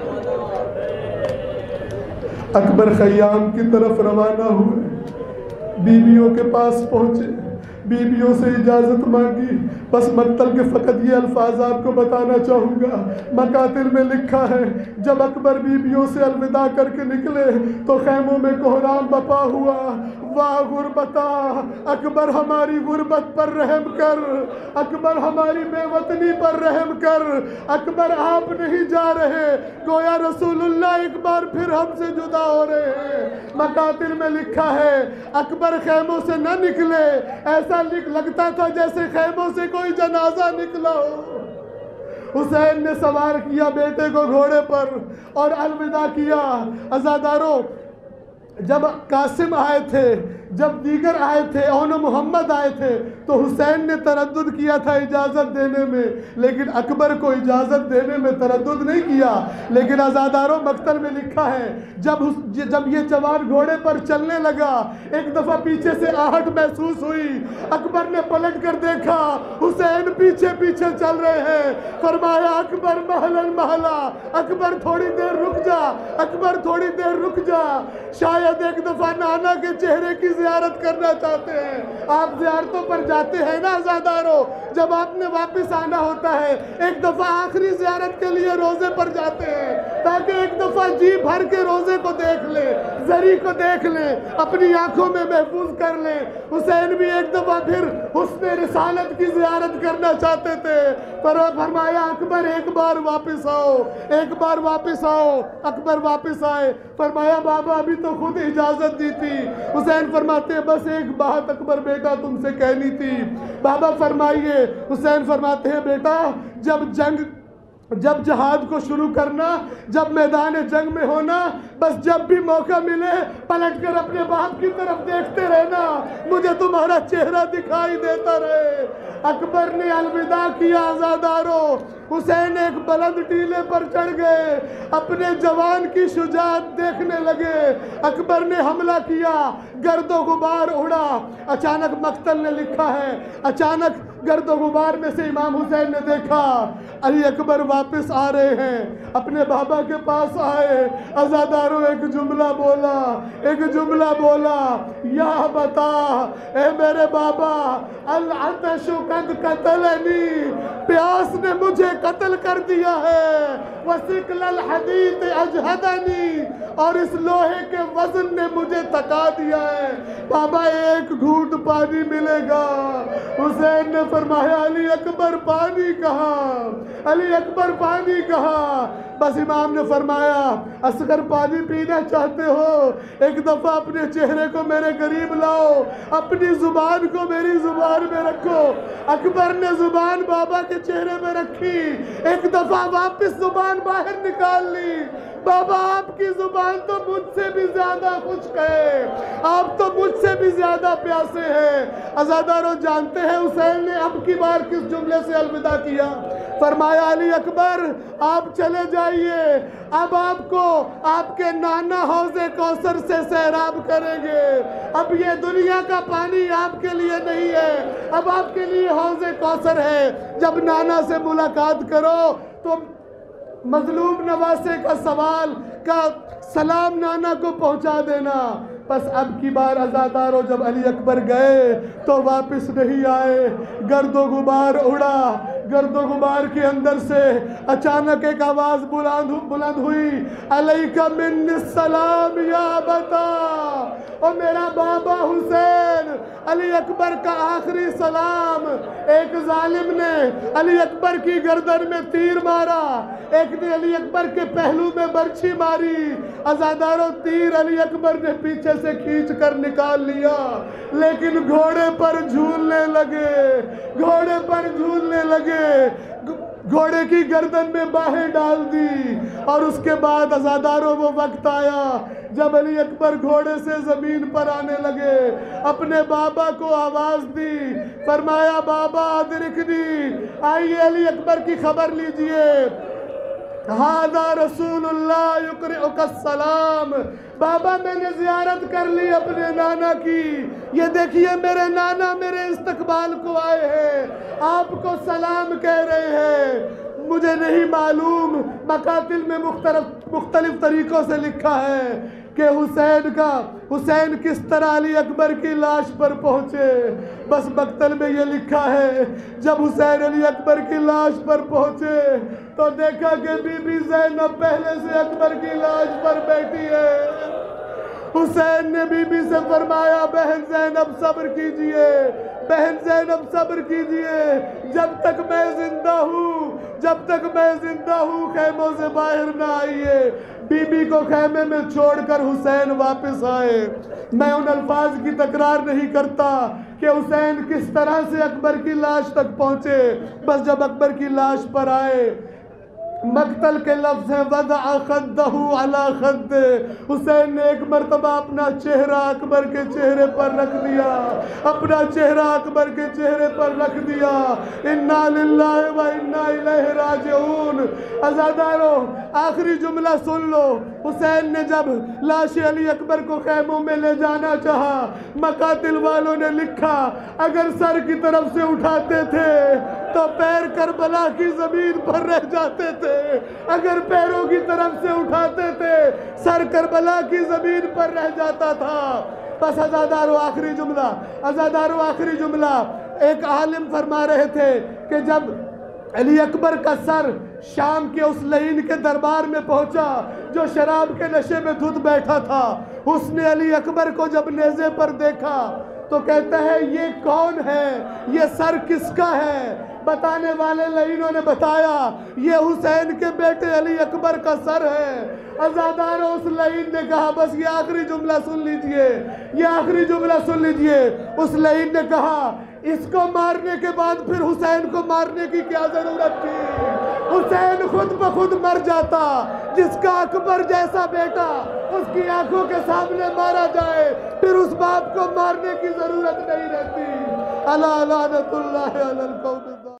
اکبر خیام کی طرف روانہ ہوئے، بیویوں کے پاس پہنچے، بیویوں سے اجازت مانگی۔ بس مقتل کے فقط یہ الفاظ آپ کو بتانا چاہوں گا، مقاتل میں لکھا ہے جب اکبر بیویوں سے الوداع کر کے نکلے تو خیموں میں کوہرام بپا ہوا۔ واہ غربتا، اکبر ہماری غربت پر رحم کر، اکبر ہماری بے وطنی پر رحم کر، اکبر آپ نہیں جا رہے، گویا رسول اللہ ایک بار پھر ہم سے جدا ہو رہے ہیں۔ مقاتل میں لکھا ہے اکبر خیموں سے نہ نکلے، ایسا لگتا تھا جیسے خیموں سے کوئی جنازہ نکلا ہو۔ حسین نے سوار کیا بیٹے کو گھوڑے پر اور الوداع کیا۔ عزاداروں، جب قاسم آئے تھے، جب دیگر آئے تھے، اون محمد آئے تھے تو حسین نے تردد کیا تھا اجازت دینے میں، لیکن اکبر کو اجازت دینے میں تردد نہیں کیا۔ لیکن عزاداروں، مقتل میں لکھا ہے جب یہ جوان گھوڑے پر چلنے لگا ایک دفعہ پیچھے سے آہٹ محسوس ہوئی، اکبر نے پلٹ کر دیکھا حسین پیچھے پیچھے چل رہے ہیں۔ فرمایا اکبر محلن محلہ، اکبر تھوڑی دیر رک جا، اکبر تھوڑی دیر رک جا، شاید ایک دفعہ نانا کے چہرے کی زیارت کرنا چاہتے ہیں۔ آپ زیارتوں پر جاتے ہیں نا عزاداروں، جب آپ نے واپس آنا ہوتا ہے ایک دفعہ آخری زیارت کے لیے روزے پر جاتے ہیں تاکہ ایک دفعہ جی بھر کے روزے کو دیکھ لیں، زری کو دیکھ لیں، اپنی آنکھوں میں محفوظ کر لیں۔ حسین بھی ایک دفعہ پھر حسن رسالت کی زیارت کرنا چاہتے تھے، پر فرمایا اکبر ایک بار واپس آؤ، ایک بار واپس آؤ۔ اکبر واپس آئے، فرمایا بابا ابھی تو خود اجازت دی تھی۔ حسین فرماتے ہیں بس ایک بات اکبر بیٹا تم سے کہنی تھی۔ بابا فرمائیے۔ حسین فرماتے ہیں بیٹا جب جہاد کو شروع کرنا، جب میدان جنگ میں ہونا، بس جب بھی موقع ملے پلٹ کر اپنے باپ کی طرف دیکھتے رہنا، مجھے تمہارا چہرہ دکھائی دیتا رہے۔ اکبر نے الوداع کیا عزاداروں۔ حسین ایک بلند ٹیلے پر چڑھ گئے، اپنے جوان کی شجاعت دیکھنے لگے۔ اکبر نے حملہ کیا، گرد و غبار اڑا۔ اچانک مقتل نے لکھا ہے اچانک گرد و غبار میں سے امام حسین نے دیکھا علی اکبر واپس آ رہے ہیں، اپنے بابا کے پاس آئے۔ عزاداروں، ایک جملہ بولا، یا بتا اے میرے بابا، العطش قد قتلنی، پیاس نے مجھے قتل کر دیا ہے، وثقل الحدیث اجہدنی، اور اس لوہے کے وزن نے مجھے تکا دیا ہے، بابا ایک گھونٹ پانی ملے گا۔ حسین نے فرمایا علی اکبر پانی کہاں، علی اکبر پانی کہاں؟ بس امام نے فرمایا اصغر پانی پینا چاہتے ہو، ایک دفعہ اپنے چہرے کو میرے قریب لاؤ، اپنی زبان کو میری زبان میں رکھو۔ اکبر نے زبان بابا کے چہرے میں رکھی، ایک دفعہ واپس زبان باہر نکال لی۔ بابا آپ کی زبان تو مجھ سے بھی زیادہ خشک ہے، آپ تو مجھ سے بھی زیادہ پیاسے ہیں۔ عزادارو جانتے ہیں حسین نے اب کی بار کس جملے سے الوداع کیا؟ فرمایا علی اکبر آپ چلے جائیے، اب آپ کو آپ کے نانا حوض کوثر سے سیراب کریں گے، اب یہ دنیا کا پانی آپ کے لیے نہیں ہے، اب آپ کے لیے حوض کوثر ہے۔ جب نانا سے ملاقات کرو تو مظلوم نواسے کا سوال کا سلام نانا کو پہنچا دینا۔ بس اب کی بار عزادارو جب علی اکبر گئے تو واپس نہیں آئے، گرد و غبار اڑا، گرد و غبار کے اندر سے اچانک ایک آواز بلند ہوئی، علیک منی السلام یا ابتا، اور میرا بابا حسین، علی اکبر کا آخری سلام۔ ایک ظالم نے علی اکبر کی گردن میں تیر مارا، ایک نے علی اکبر کے پہلو میں برچھی ماری، عزادارو تیر علی اکبر نے پیچھے سے کھینچ کر نکال لیا، لیکن گھوڑے پر جھولنے لگے، گھوڑے پر جھولنے لگے، گھوڑے کی گردن میں باہیں ڈال دی۔ اور اس کے بعد عزادارو وہ وقت آیا جب علی اکبر گھوڑے سے زمین پر آنے لگے، اپنے بابا کو آواز دی، فرمایا بابا ادرکنی، آئیے علی اکبر کی خبر لیجئے، ھذا رسول اللہ یقرئک السلام، بابا میں نے زیارت کر لی اپنے نانا کی، یہ دیکھیے میرے نانا میرے استقبال کو آئے ہیں، آپ کو سلام کہہ رہے ہیں۔ مجھے نہیں معلوم، مقاتل میں مختلف طریقوں سے لکھا ہے کہ حسین کس طرح علی اکبر کی لاش پر پہنچے، بس مقتل میں یہ لکھا ہے جب حسین علی اکبر کی لاش پر پہنچے تو دیکھا کہ بی بی زینب پہلے سے اکبر کی لاش پر بیٹھی ہے۔ حسین نے بی بی سے فرمایا بہن زینب صبر کیجئے، بہن زینب صبر کیجئے، جب تک میں زندہ ہوں، جب تک میں زندہ ہوں خیموں سے باہر نہ آئیے۔ بی بی کو خیمے میں چھوڑ کر حسین واپس آئے۔ میں ان الفاظ کی تکرار نہیں کرتا کہ حسین کس طرح سے اکبر کی لاش تک پہنچے، بس جب اکبر کی لاش پر آئے، مقتل کے لفظ ہے وضع خدہ علی خد، حسین نے ایک مرتبہ اپنا چہرہ اکبر کے چہرے پر رکھ دیا، اپنا چہرہ اکبر کے چہرے پر رکھ دیا۔ انا للہ و انا الیہ راجعون۔ عزادارو آخری جملہ سن لو، حسین نے جب لاش علی اکبر کو خیموں میں لے جانا چاہا، مقاتل والوں نے لکھا اگر سر کی طرف سے اٹھاتے تھے تو پیر کربلا کی زمین پر رہ جاتے تھے، اگر پیروں کی طرف سے اٹھاتے تھے سر کربلا کی زمین پر رہ جاتا تھا۔ بس عزادارو آخری جملہ، عزادارو آخری جملہ، ایک عالم فرما رہے تھے کہ جب علی اکبر کا سر شام کے اس لعین کے دربار میں پہنچا جو شراب کے نشے میں دھت بیٹھا تھا، اس نے علی اکبر کو جب نیزے پر دیکھا تو کہتا ہے یہ کون ہے، یہ سر کس کا ہے؟ بتانے والے لعینوں نے بتایا یہ حسین کے بیٹے علی اکبر کا سر ہے۔ عزادارو اس لعین نے کہا بس یہ آخری جملہ سن لیجئے، یہ آخری جملہ سن لیجئے، اس لعین نے کہا اس کو مارنے کے بعد پھر حسین کو مارنے کی کیا ضرورت تھی؟ حسین خود بخود مر جاتا، جس کا اکبر جیسا بیٹا اس کی آنکھوں کے سامنے مارا جائے پھر اس باپ کو مارنے کی ضرورت نہیں رہتی۔ الا لعنت اللہ علی القوم۔